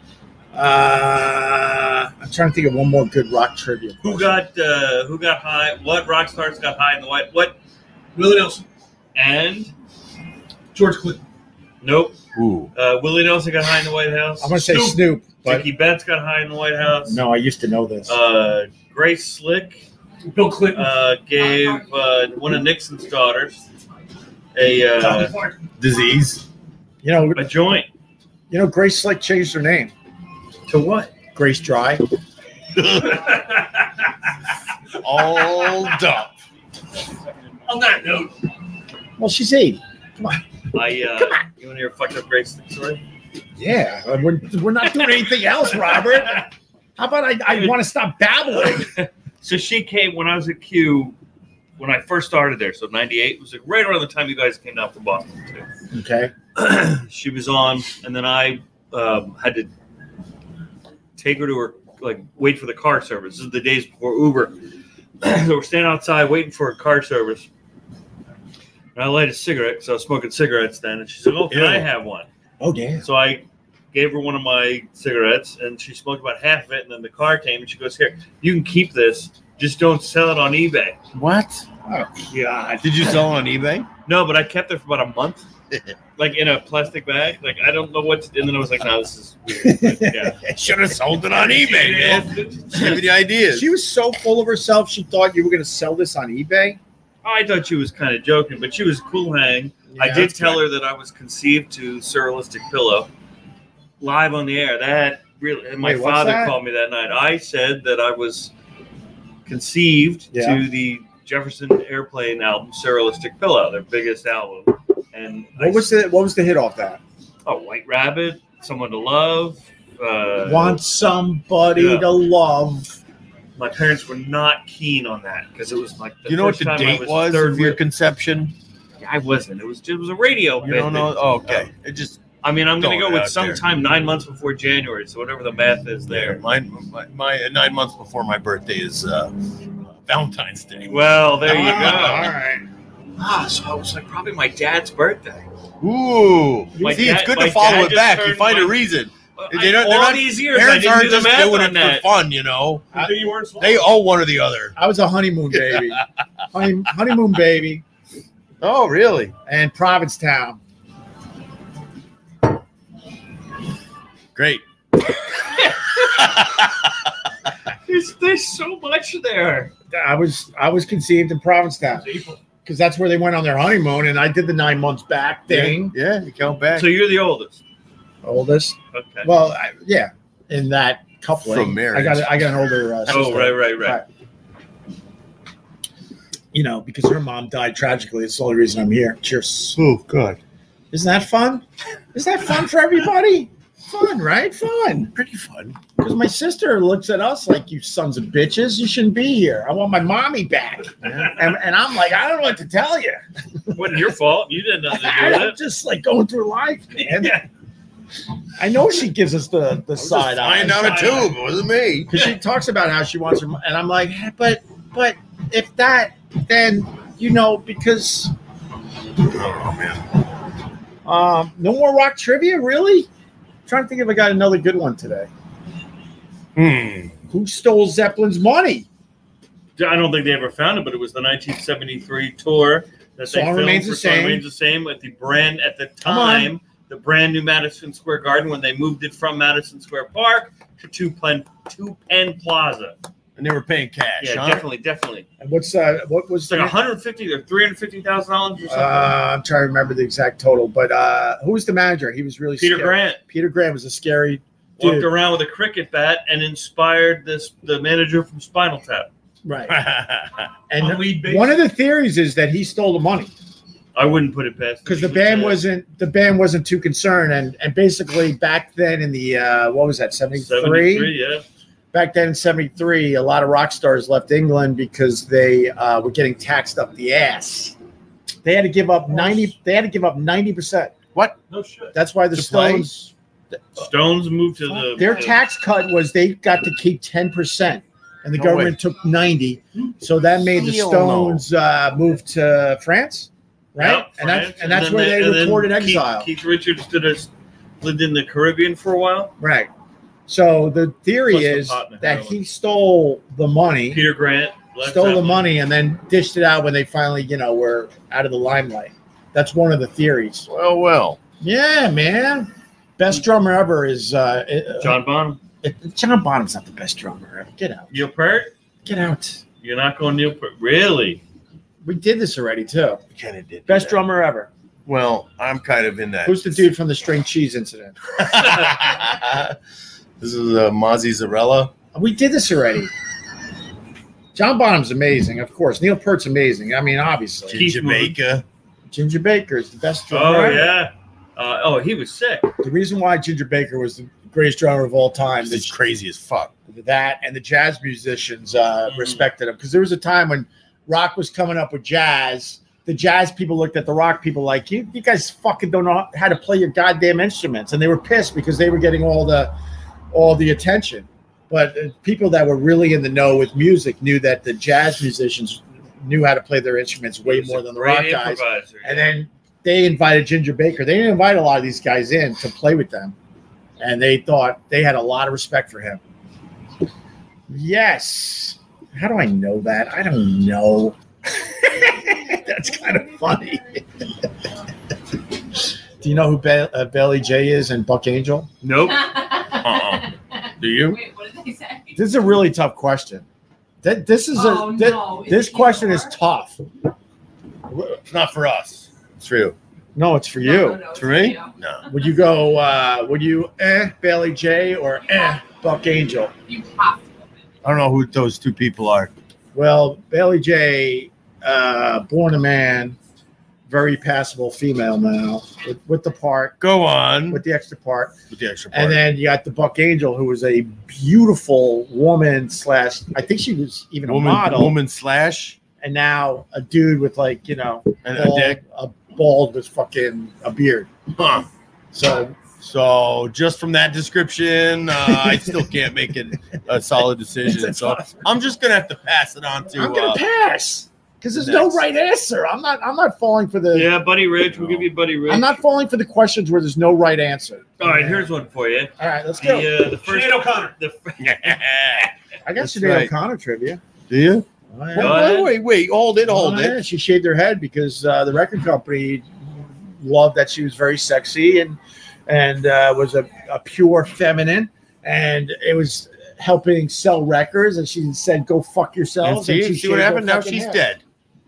I'm trying to think of one more good rock trivia. Who got high? What rock stars got high in the White? What? Willie Nelson. And George Clinton. nope. Ooh. Willie Nelson got high in the White House. I'm going to say Snoop, but Dickie Betts got high in the White House. no, I used to know this. Grace Slick Bill Clinton. gave one of Nixon's daughters a Disease. a joint. Grace Slick changed her name. To what? Grace Dry. All up. On that note, Well, she's 80. Come on. You want to hear a fucked up Grace Slick story? Yeah, we're not doing anything else, Robert. How about I want to stop babbling? So she came when I was at Q, when I first started there. So 98 was right around the time you guys came down from Boston too. Okay. She was on, and then I had to take her to her, wait for the car service. This is the days before Uber. So we're standing outside waiting for a car service. And I light a cigarette because I was smoking cigarettes then. And she said, "Oh, can I have one?" Oh, damn. So I gave her one of my cigarettes, and she smoked about half of it. And then the car came, and she goes, "Here, you can keep this. Just don't sell it on eBay." What? Oh, God. Did you sell it on eBay? No, but I kept it for about a month. like in a plastic bag. Like I don't know what. And then I was like, no, this is weird. But, yeah. Should have sold it on eBay, man. Give me the ideas. She was so full of herself, she thought you were going to sell this on eBay. I thought she was kind of joking, but she was cool hang. Yeah, I did tell her that I was conceived to Surrealistic Pillow live on the air. That really, and my Wait, what's father that? called me that night. I said that I was conceived to the Jefferson Airplane album, Surrealistic Pillow, their biggest album. And What was the hit off that? Oh, White Rabbit, Someone to Love. Want somebody to love. My parents were not keen on that because it was like the You know what first the time I date was of your conception? I wasn't. It was a radio. You don't know? Oh, okay. It just. I mean, I'm going to go with out there. sometime 9 months before January, so whatever the math is there. My 9 months before my birthday is Valentine's Day. Well, there you go. All right. So it was like probably my dad's birthday. Ooh. My See, dad- it's good my to follow dad it just back. You turned find a my- reason. All these years, I Parents didn't aren't do the just math doing on it that. for fun, you know. You weren't slow. They owe one or the other. I was a honeymoon baby. Honeymoon baby. Oh, really? And Provincetown. Great. There's so much there. I was conceived in Provincetown because that's where they went on their honeymoon, and I did the 9 months back thing. Yeah, you count back. So you're the oldest. Oldest. Okay. Well, yeah, in that coupling. From marriage. I got an older sister. Oh, right. You know, because her mom died tragically. It's the only reason I'm here. Cheers. Oh, God. Isn't that fun? Isn't that fun for everybody? Fun, right? Fun. Pretty fun. Because my sister looks at us like, you sons of bitches, you shouldn't be here. I want my mommy back. And I'm like, I don't know what to tell you. Wasn't your fault. You did nothing to do I'm with it. just like going through life, man. I know she gives us the side eye. Flying down a tube. It wasn't me. Because she talks about how she wants her, and I'm like, but if that, then, you know, because Oh, man. no more rock trivia, really? I'm trying to think if I got another good one today. Who stole Zeppelin's money? I don't think they ever found it, but it was the 1973 tour that Song they filmed Remains the for Song Same. Remains the Same at the Come on. time, the brand new Madison Square Garden when they moved it from Madison Square Park to Two Penn Plaza. And they were paying cash, Yeah, huh? definitely. And what was It's like $150 or $350,000 or something. I'm trying to remember the exact total, but who was the manager? He was really Peter scary. Grant Peter Grant was a scary walked dude. around with a cricket bat and inspired the manager from Spinal Tap. Right. On And lead bass. one of the theories is that he stole the money I wouldn't put it past because the him. band wasn't too concerned, and basically back then in the what was that 73, yeah. Back then in 73, a lot of rock stars left England because they were getting taxed up the ass. They had to give up 90. They had to give up 90%. What? No shit. That's why the To play? Stones. Stones moved to the Their tax cut was they got to keep 10%, and the No government way. took 90. So that made the Hell Stones move to France, right? Yeah, and that's then where they and then recorded Exile. Keith Richards lived in the Caribbean for a while. Right. So the theory Plus the is pot and that heroin. he stole the money, Peter Grant Led stole the Zeppelin. money, and then dished it out when they finally, were out of the limelight. That's one of the theories. Well. Yeah, man. Best drummer ever is John Bonham. John Bonham's not the best drummer ever. Get out. Neil Peart? Get out. You're not going Neil Peart. Really? We did this already too. We kind of did. Best that. drummer ever. Well, I'm kind of in that. Who's the dude from the string cheese incident? This is Mozzie Zarella. We did this already. John Bonham's amazing, of course. Neil Peart's amazing. I mean, obviously. Keith Jamaica. Ginger Baker is the best drummer Oh, ever. yeah. He was sick. The reason why Ginger Baker was the greatest drummer of all time It's is crazy as fuck. that, and the jazz musicians respected him. Because there was a time when rock was coming up with jazz. The jazz people looked at the rock people like, you guys fucking don't know how to play your goddamn instruments. And they were pissed because they were getting all the attention. But people that were really in the know with music knew that the jazz musicians knew how to play their instruments way more than the rock Great guys. improviser. And then they invited Ginger Baker. They didn't invite a lot of these guys in to play with them. And they thought they had a lot of respect for him. Yes. How do I know that? I don't know. That's kind of funny. Do you know who Bailey J is and Buck Angel? Nope. Do you? Wait, what did they say? This is a really tough question. This question is tough. It's not for us. It's for you. No, it's for you. No, For me? you. No. Would you go? Would you Bailey J or Buck Angel? You have to. I don't know who those two people are. Well, Bailey J, born a man, very passable female now with the part, Go on. with the extra part. With the extra part. And then you got the Buck Angel, who was a beautiful woman / I think she was even a model. Woman slash. And now a dude with like, you know, And a dick. a bald with fucking a beard. Huh. So just from that description, I still can't make it a solid decision. So I'm just gonna have to pass it on to. I'm gonna pass because there's no next. right answer. I'm not falling for the. Yeah, Buddy Rich. We'll give you Buddy Rich. I'm not falling for the questions where there's no right answer. All right, here's one for you. All right, let's go. The first Sinead O'Connor. I got That's Sinead right. O'Connor trivia. Do you? Oh, yeah. Go ahead. Wait. Hold it. Yeah, she shaved her head because the record company loved that she was very sexy and was a pure feminine, and it was helping sell records. And she said, "Go fuck And yourselves." see she what shaved happened? her Now fucking she's head. dead.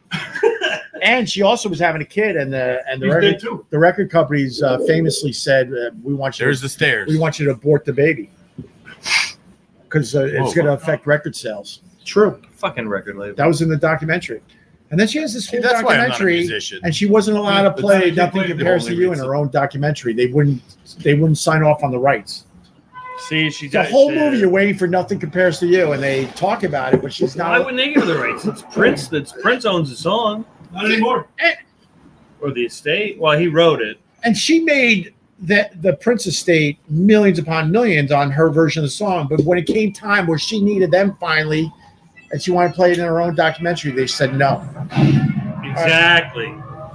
And she also was having a kid, and the He's dead record too. the record companies famously said, "We want you. There's the stairs. We want you to abort the baby because it's Whoa. going to affect record sales." True. fucking record label. That was in the documentary. And then she has this See, full that's why I'm not a documentary, musician. and she wasn't allowed to But play you can't Nothing play the Compares to only You in reason. her own documentary. They wouldn't sign off on the rights. See, she's The whole movie, you're waiting for Nothing Compares to You, and they talk about it, but she's Why not. wouldn't they give her the rights? It's Prince. Prince owns the song Not anymore. or the estate. Well, he wrote it. And she made the Prince estate millions upon millions on her version of the song. But when it came time where she needed them finally, and she wanted to play it in her own documentary, they said no. Exactly.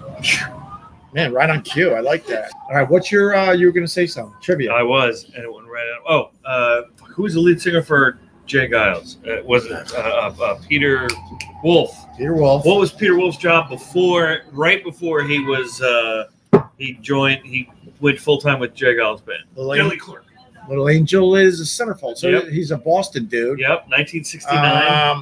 Man, right on cue. I like that. All right, what's your? You were going to say something? Trivia. I was, and it went right out. Oh, who's the lead singer for Jay Giles? Was it Peter Wolf? Peter Wolf. What was Peter Wolf's job before? Right before he was, he went full time with Jay Giles band. Kelly Clark. Little Angel is a centerfold, so Yep. he's a Boston dude. Yep, 1969.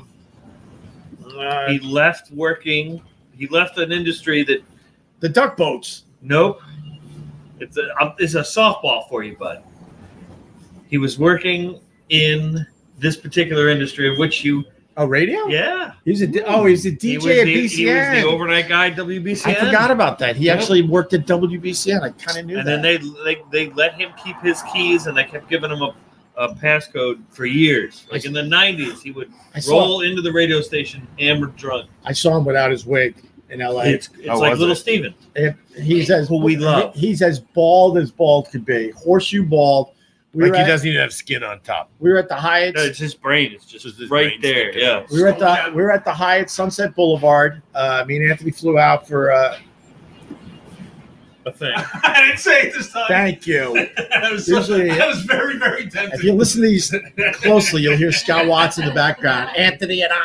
He left working. He left an industry that. The duck boats. Nope. It's a softball for you, bud. He was working in this particular industry of which you. Oh, radio? Yeah. He's a DJ He was at the, BCN. he was the overnight guy at WBCN. I forgot about that. He Yep. actually worked at WBCN. I kind of knew And that. then they let him keep his keys, and they kept giving him a passcode for years. Like in the 90s, he would I saw, roll into the radio station hammered drunk. I saw him without his wig in LA. It's How like was Little it? Steven. He's as Who we love. He's as bald could be. Horseshoe bald. We Like were he at, doesn't even have skin on top. we were at the Hyatt. No, it's his brain. It's just Just his right brain there. sticking Yeah. out. We were at the Hyatt Sunset Boulevard. Me and Anthony flew out for. A thing. I didn't say it this time. Thank you. that was Usually- very, very tempting. If you listen to these closely, you'll hear Scott Watts in the background. Anthony and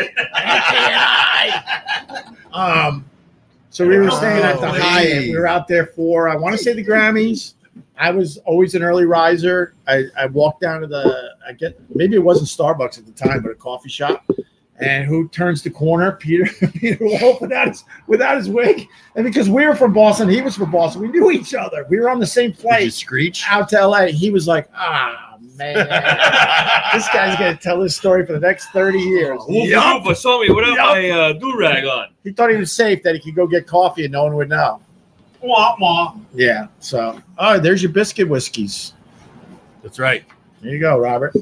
I. So we were staying at the Oh, Hyatt. hey. We were out there for, I want to say, the Grammys. I was always an early riser. I walked down to maybe it wasn't Starbucks at the time, but a coffee shop. And who turns the corner? Peter Wolf without his wig. And because we were from Boston, he was from Boston. We knew each other. We were on the same Did you flight screech? out to LA. He was like, man, this guy's going to tell this story for the next 30 years. Wolf saw me without my do-rag on. He thought he was safe, that he could go get coffee and no one would know. Wah, wah. Yeah. So, there's your biscuit whiskeys. That's right. There you go, Robert.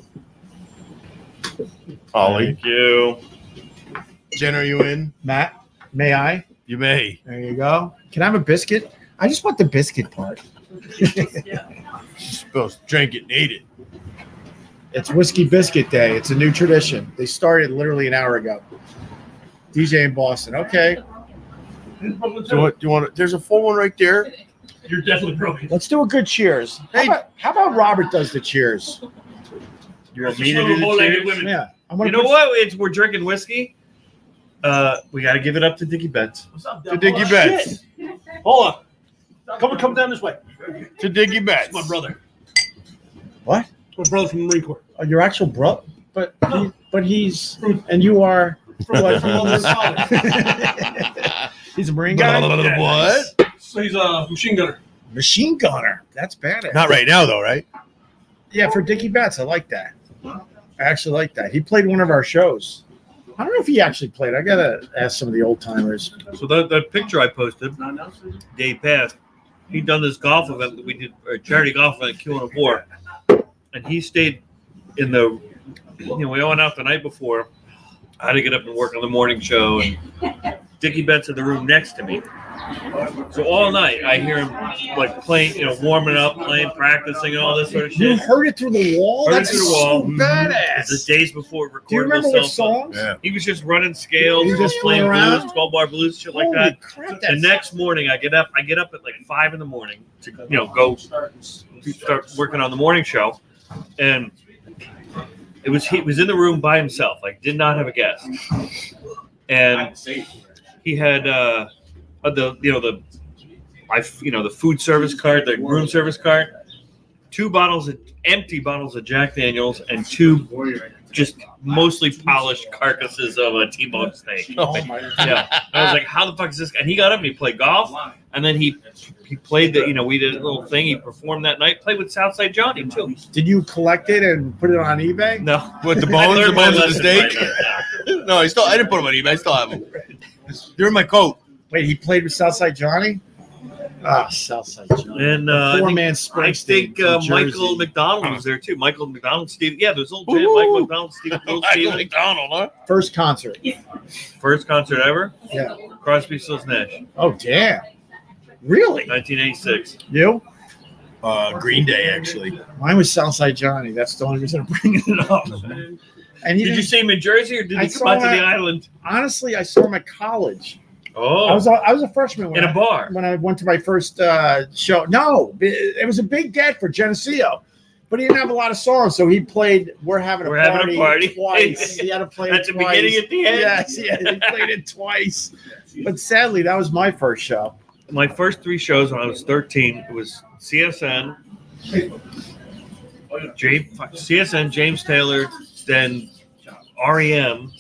Ollie. Thank you. Jen, are you in? Matt, may I? You may. There you go. Can I have a biscuit? I just want the biscuit part. You're supposed to drink it and eat it. It's Whiskey Biscuit Day. It's a new tradition. They started literally an hour ago. DJ in Boston. Okay. Here's Brooklyn Do you want there's a full one right there. You're definitely broken. Let's do a good cheers. Hey. How about Robert does the cheers? You want Just me to for do the bow-legged cheers? women. Yeah. You know what? We're drinking whiskey. We got to give it up to Dickie Betts. What's up, The Del? Dickie Oh, Betts. shit. Hold on. Come down this way. To Dickie Betts. It's my brother. What? My brother from the Marine Corps. Oh, your actual brother? But he's and you are what? He's a Marine guy. What? So he's a machine gunner. Machine gunner. That's badass. Not right now, though, right? Yeah, for Dickie Betts, I like that. I actually like that. He played one of our shows. I don't know if he actually played. I gotta ask some of the old timers. So that picture I posted, day past, he'd done this golf event that we did, a charity golf event at Q104, and he stayed in the. We went out the night before. I had to get up and work on the morning show, and Dickie Betts in the room next to me. So all night I hear him like playing, warming up, playing, practicing, and all this sort of shit. You heard it through the wall? Heard it That's through the wall. so badass. The days before it recorded. Do you remember what songs? Yeah. He was just running scales, He was just playing fooling around? blues, 12-bar blues, shit like Holy that. crap, The next morning I get up at like 5 in the morning to go start working on the morning show, and he was in the room by himself, like did not have a guest, and he had the food service cart, the room service cart, 2 empty bottles of Jack Daniels, and 2 just mostly polished carcasses of a T-bone steak. Oh my God. Yeah, I was like, how the fuck is this guy? And he got up and he played golf, and then he played we did a little thing. He performed that night, played with Southside Johnny too. Did you collect it and put it on eBay? No, What, the I bones? learned The my bones of the lesson steak? right No, I didn't put them on eBay. I still have them. They're in my coat. Wait, he played with Southside Johnny? Ah, Southside Johnny. And Four-man I Springsteen think from Michael Jersey. McDonald was there too. Michael McDonald, Steve. Yeah, there's old Jam, Michael McDonald, Steve, Will Michael Steven. McDonald, huh? First concert. First concert ever. Yeah. Crosby, Stills, Nash, Oh, damn. Really? 1986. You? Green Day, actually. Mine was Southside Johnny. That's the only reason I'm bringing it up. And he Did you didn't- see him in Jersey, or did I he come out to saw the him- island? honestly, I saw him at college. Oh, I was a freshman when in a bar. when I went to my first show. No, it was a big get for Geneseo, but he didn't have a lot of songs, so he played "We're Having a Party" twice. He had to play At it the twice. beginning, at the end. Yes, yeah, he played it twice. But sadly, that was my first show. My first 3 shows when I was 13, it was CSN, James Taylor, then REM.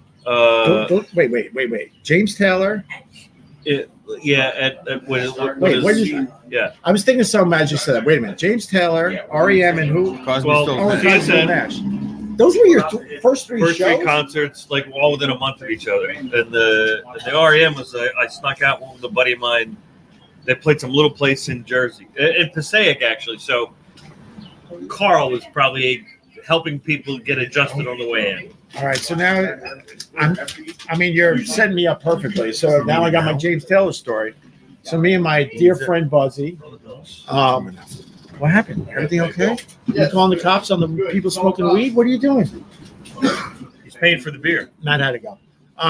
Wait. James Taylor. At Wait, what did you? Yeah. I was thinking of something as you said that. Wait a minute. James Taylor, REM, and who? Crosby, Well, Stills, Oh, Nash. CSN. Nash. Those were your first 3 First shows? 3 concerts, like all within a month of each other. And the REM was I snuck out with a buddy of mine. They played some little place in Jersey, in Passaic actually. So Carl was probably helping people get adjusted on the way in. All right, so now, you're setting me up perfectly. So now I got my James Taylor story. So me and my dear friend Buzzy, what happened? Everything okay? You calling the cops on the people smoking weed? What are you doing? He's paying for the beer. Not had to go.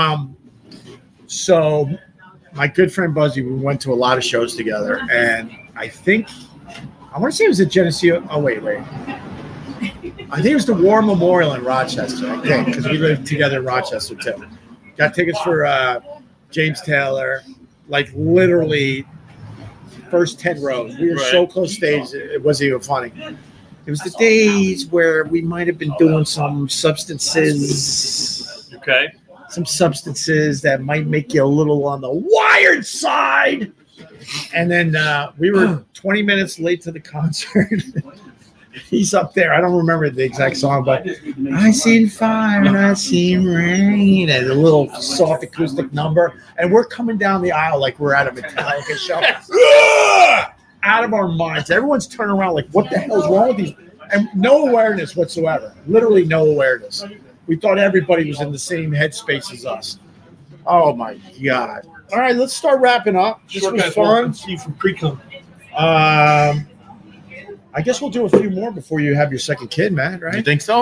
So my good friend Buzzy, we went to a lot of shows together, and I want to say it was at Geneseo. Oh, wait. I think it was the War Memorial in Rochester, I think, because we lived together in Rochester, too. Got tickets for James Taylor, like literally first 10 rows. We were so close stage, it wasn't even funny. It was the days where we might have been doing some substances. Okay. Some substances that might make you a little on the wired side. And then we were 20 minutes late to the concert. He's up there. I don't remember the exact song, but I seen fire and I seen rain, and a little soft acoustic number. And we're coming down the aisle like we're at a Metallica show. Out of our minds. Everyone's turning around like, what the hell is wrong with these? And no awareness whatsoever. Literally no awareness. We thought everybody was in the same headspace as us. Oh, my God. All right, let's start wrapping up. This was fun. See you from pre-com. I guess we'll do a few more before you have your second kid, Matt, You right? think so?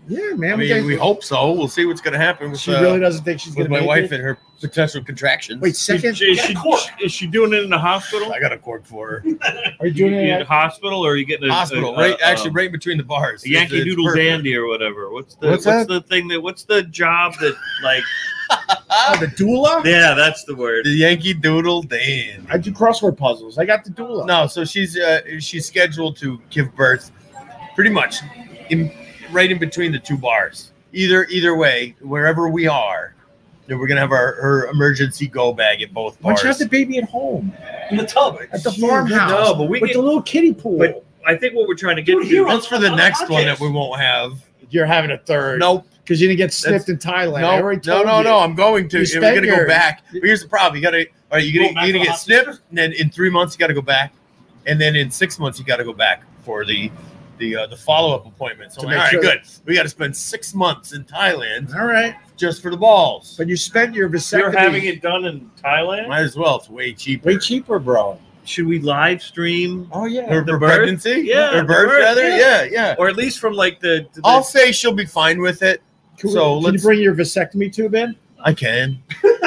Yeah, man. I mean, we hope so. We'll see what's going to happen with, She really doesn't think she's going with to my wife and her potential contractions. Wait, second. Is she doing it in the hospital? I got a cork for her. Are you doing You it in at hospital, or are you getting Hospital, right? Actually, right between the bars. a Yankee It's Doodle perfect. Dandy or whatever? What's What's that? the thing that? What's the job that like? the doula? Yeah, that's the word. The Yankee Doodle Dan. I do crossword puzzles. I got the doula. No, so she's scheduled to give birth, pretty much, right in between the two bars. Either way, wherever we are, then we're gonna have her emergency go bag at both Why don't bars. you have the baby at home In the tub. at the farmhouse? No, but we with can- the little kiddie pool. But I think what we're trying to get Dude, here to. That's for the next one that we won't have. You're having a third. Nope. because you didn't get sniffed in Thailand. I already told you. No. I'm going to. You We're going to spent go back. But here's the problem. You got to. All right, you're going to get snipped, and then in 3 months you got to go back, and then in 6 months you got to go back for the follow-up appointment. So To I'm make like, all sure right, good. We got to spend 6 months in Thailand All right, just for the balls. but you spent your vasectomy. You're having it done in Thailand? Might as well. It's way cheaper. way cheaper, bro. Should we live stream? Oh yeah. Her The her birth? pregnancy? Yeah, Her the birth, birth, rather? yeah. Yeah. Or at least from like the I'll say she'll be fine with it. Can So you let's. bring your vasectomy tube in? I can.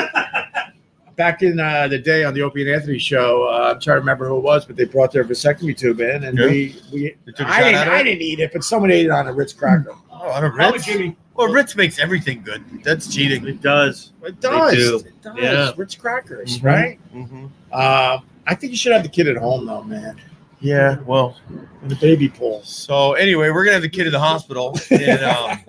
Back in the day on the Opie and Anthony show, I'm trying to remember who it was, but they brought their vasectomy tube in, and Yeah. we They took a I shot didn't at it? I didn't eat it, but someone ate it on a Ritz cracker. Oh, I don't Probably Ritz. Jimmy. Well, Ritz makes everything good. That's cheating. it does. It does. do. It does. Yeah. Ritz crackers, Mhm. right? Mm-hmm. I think you should have the kid at home though, man, Yeah. Well. in the baby pool So anyway, we're gonna have the kid at the hospital. And,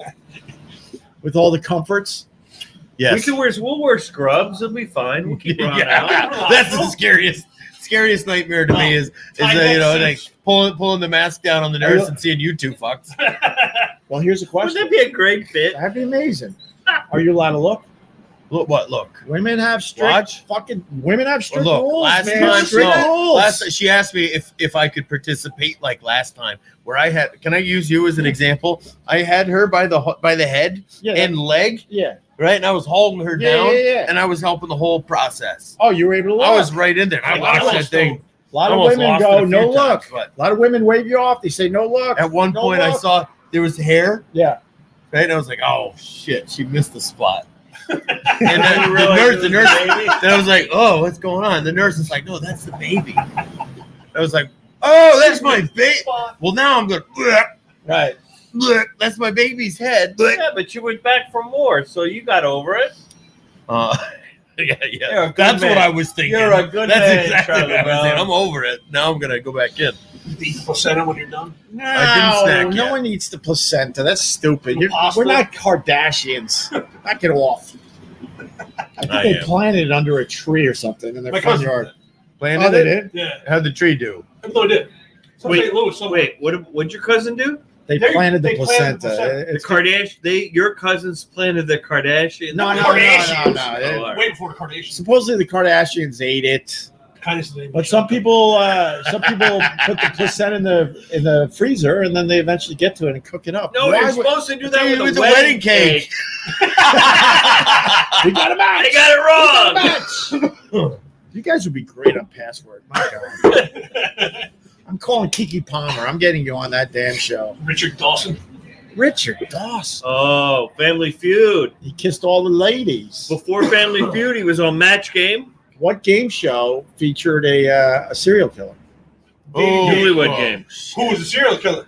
with all the comforts. yes. We can we'll wear scrubs. It'll be fine. We'll keep her on out. Yeah. That's the scariest nightmare to me is like pulling the mask down on the nurse and seeing you two fucks. Well, here's a Wouldn't question. that be a great fit? That'd be amazing. Are you allowed to look? Look what? Look. Women have strict Watch. fucking women have strict Well, look, rules, last man. time, strict no, rules. last she asked me if I could participate like last time, where I had. Can I use you as an example? I had her by the head yeah, and leg, yeah. right, and I was holding her Yeah, down, yeah. and I was helping the whole process. Oh, you were able to look. I was right in there. I I watched that almost thing. a lot of almost women lost go it a no few look. times, but A lot of women wave you off. They say no look. at one No point, I look. saw there was hair, Yeah. right, and I was like, "Oh shit, she missed the spot." And And then you realize the it was nurse, the baby? then I was like, "Oh, what's going on?" The nurse is like, "No, that's the baby." I was like, "Oh, that's my baby." Well, now I'm going, Right. that's my baby's head. Yeah, but you went back for more, so you got over it. Yeah, You're a yeah. good That's man. what I was thinking. You're a good That's man, exactly Charlie what I was saying. Brown. I'm over it. Now I'm gonna go back in. Eat the placenta when you're done. No, snack no yet. one eats the placenta. That's stupid. Pasta. We're not Kardashians. Knock it off. I think I they am. planted it under a tree or something in their My front cousin yard. did Planted Oh, they it. did? that. Yeah. How'd the tree do? I thought I did. Wait, St. Louis, somewhere. Wait, what'd your cousin do? They They planted the planted the placenta. placenta. The It's- Kardashian. Your cousins planted the Kardashian. No, no, Kardashians. no. Oh, all right. Way before the Kardashians. Supposedly the Kardashians ate it, Kindness of the name. but some people put the placenta in the freezer and then they eventually get to it and cook it up. No, Why you're would- supposed to do that Dude, with with a a wedding cake. We got a match. They got it wrong. Match. You guys would be great on Password. My God. I'm calling Kiki Palmer. I'm getting you on that damn show. Richard Dawson. Richard Dawson. Oh, Family Feud. He kissed all the ladies. Before Family Feud, he was on Match Game. What game show featured a serial killer? Newlywed Game. Who was the serial killer?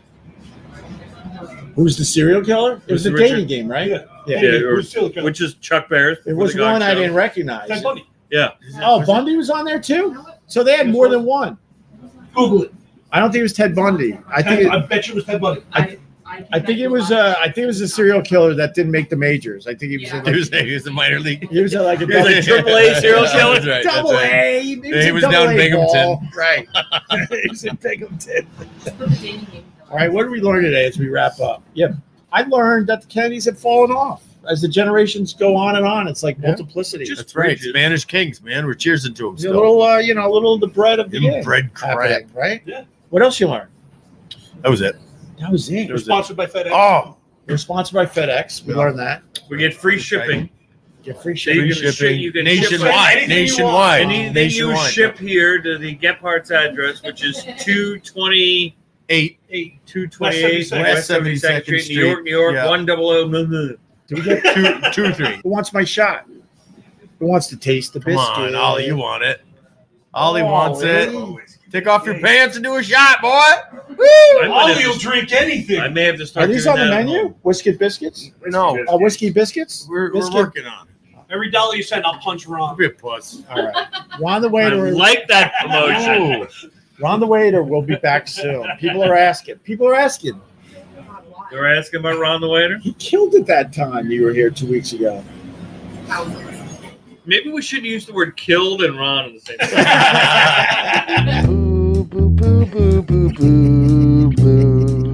Who was the serial killer? It was Was a Richard- dating game, right? Yeah. Yeah. Who or- was the serial killer? Which is Chuck Barris. It was the Gong one I Show. didn't recognize. Ted Bundy. Yeah. Oh, Bundy was on there too? So they had more than one. Google it. I don't think it was Ted Bundy. I think I bet you it was Ted Bundy. I think it was a serial killer that didn't make the majors. I think he was in He like, was a minor league. he was at like a He was like AAA serial killer? That's right, that's double right. A. He was down Binghamton. Right. He was in Binghamton. All right, what did we learn today as we wrap up? Yeah, I learned that the Kennedys have fallen off as the generations go on and on. It's like multiplicity. Just That's right. bridges. Spanish kings, man. We're cheersing to them. a Still. little, a little the bread of the Them day bread crap. happening, right? Yeah. What else you learned? That was it. That was it. That was it. Sponsored by FedEx. Oh, We're sponsored by FedEx. We learned that. We get free shipping. Get free So you shipping. can you can ship nationwide. anything you Nationwide. Anything you Nationwide. ship here to the Gephardt's address, which is 220 8. 228 West 72nd Street, Street. New York, New York, Yeah. 100. Do we get 2-3. who wants my shot? Who wants to taste the Come biscuit? on, Ollie, you want it. Ollie wants Ollie. it. Take off your pants and do a shot, boy. I might Ollie have will to- drink anything. I may have to Are start these doing on the that at menu? home. Whiskey biscuits? No, Oh, whiskey biscuits? we're Biscuit? working on it. Every dollar you send, I'll punch Don't Ron. be a puss. All right. Ron the I waiter. like that promotion. Ooh. Ron the waiter will be back soon. People are asking. You were asking about Ron the waiter? He killed it that time you were here 2 weeks ago. Maybe we shouldn't use the word killed and Ron in the same sentence. Boo, boo, boo, boo, boo, boo, boo.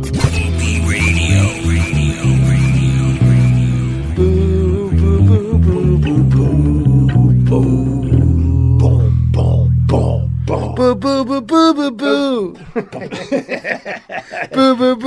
Boo, boo, boo, boo, boo, boo, boo. Boom, boom, boom, boom. Boo, boo, boo, boo, boo, boo. Boo, boo, boo,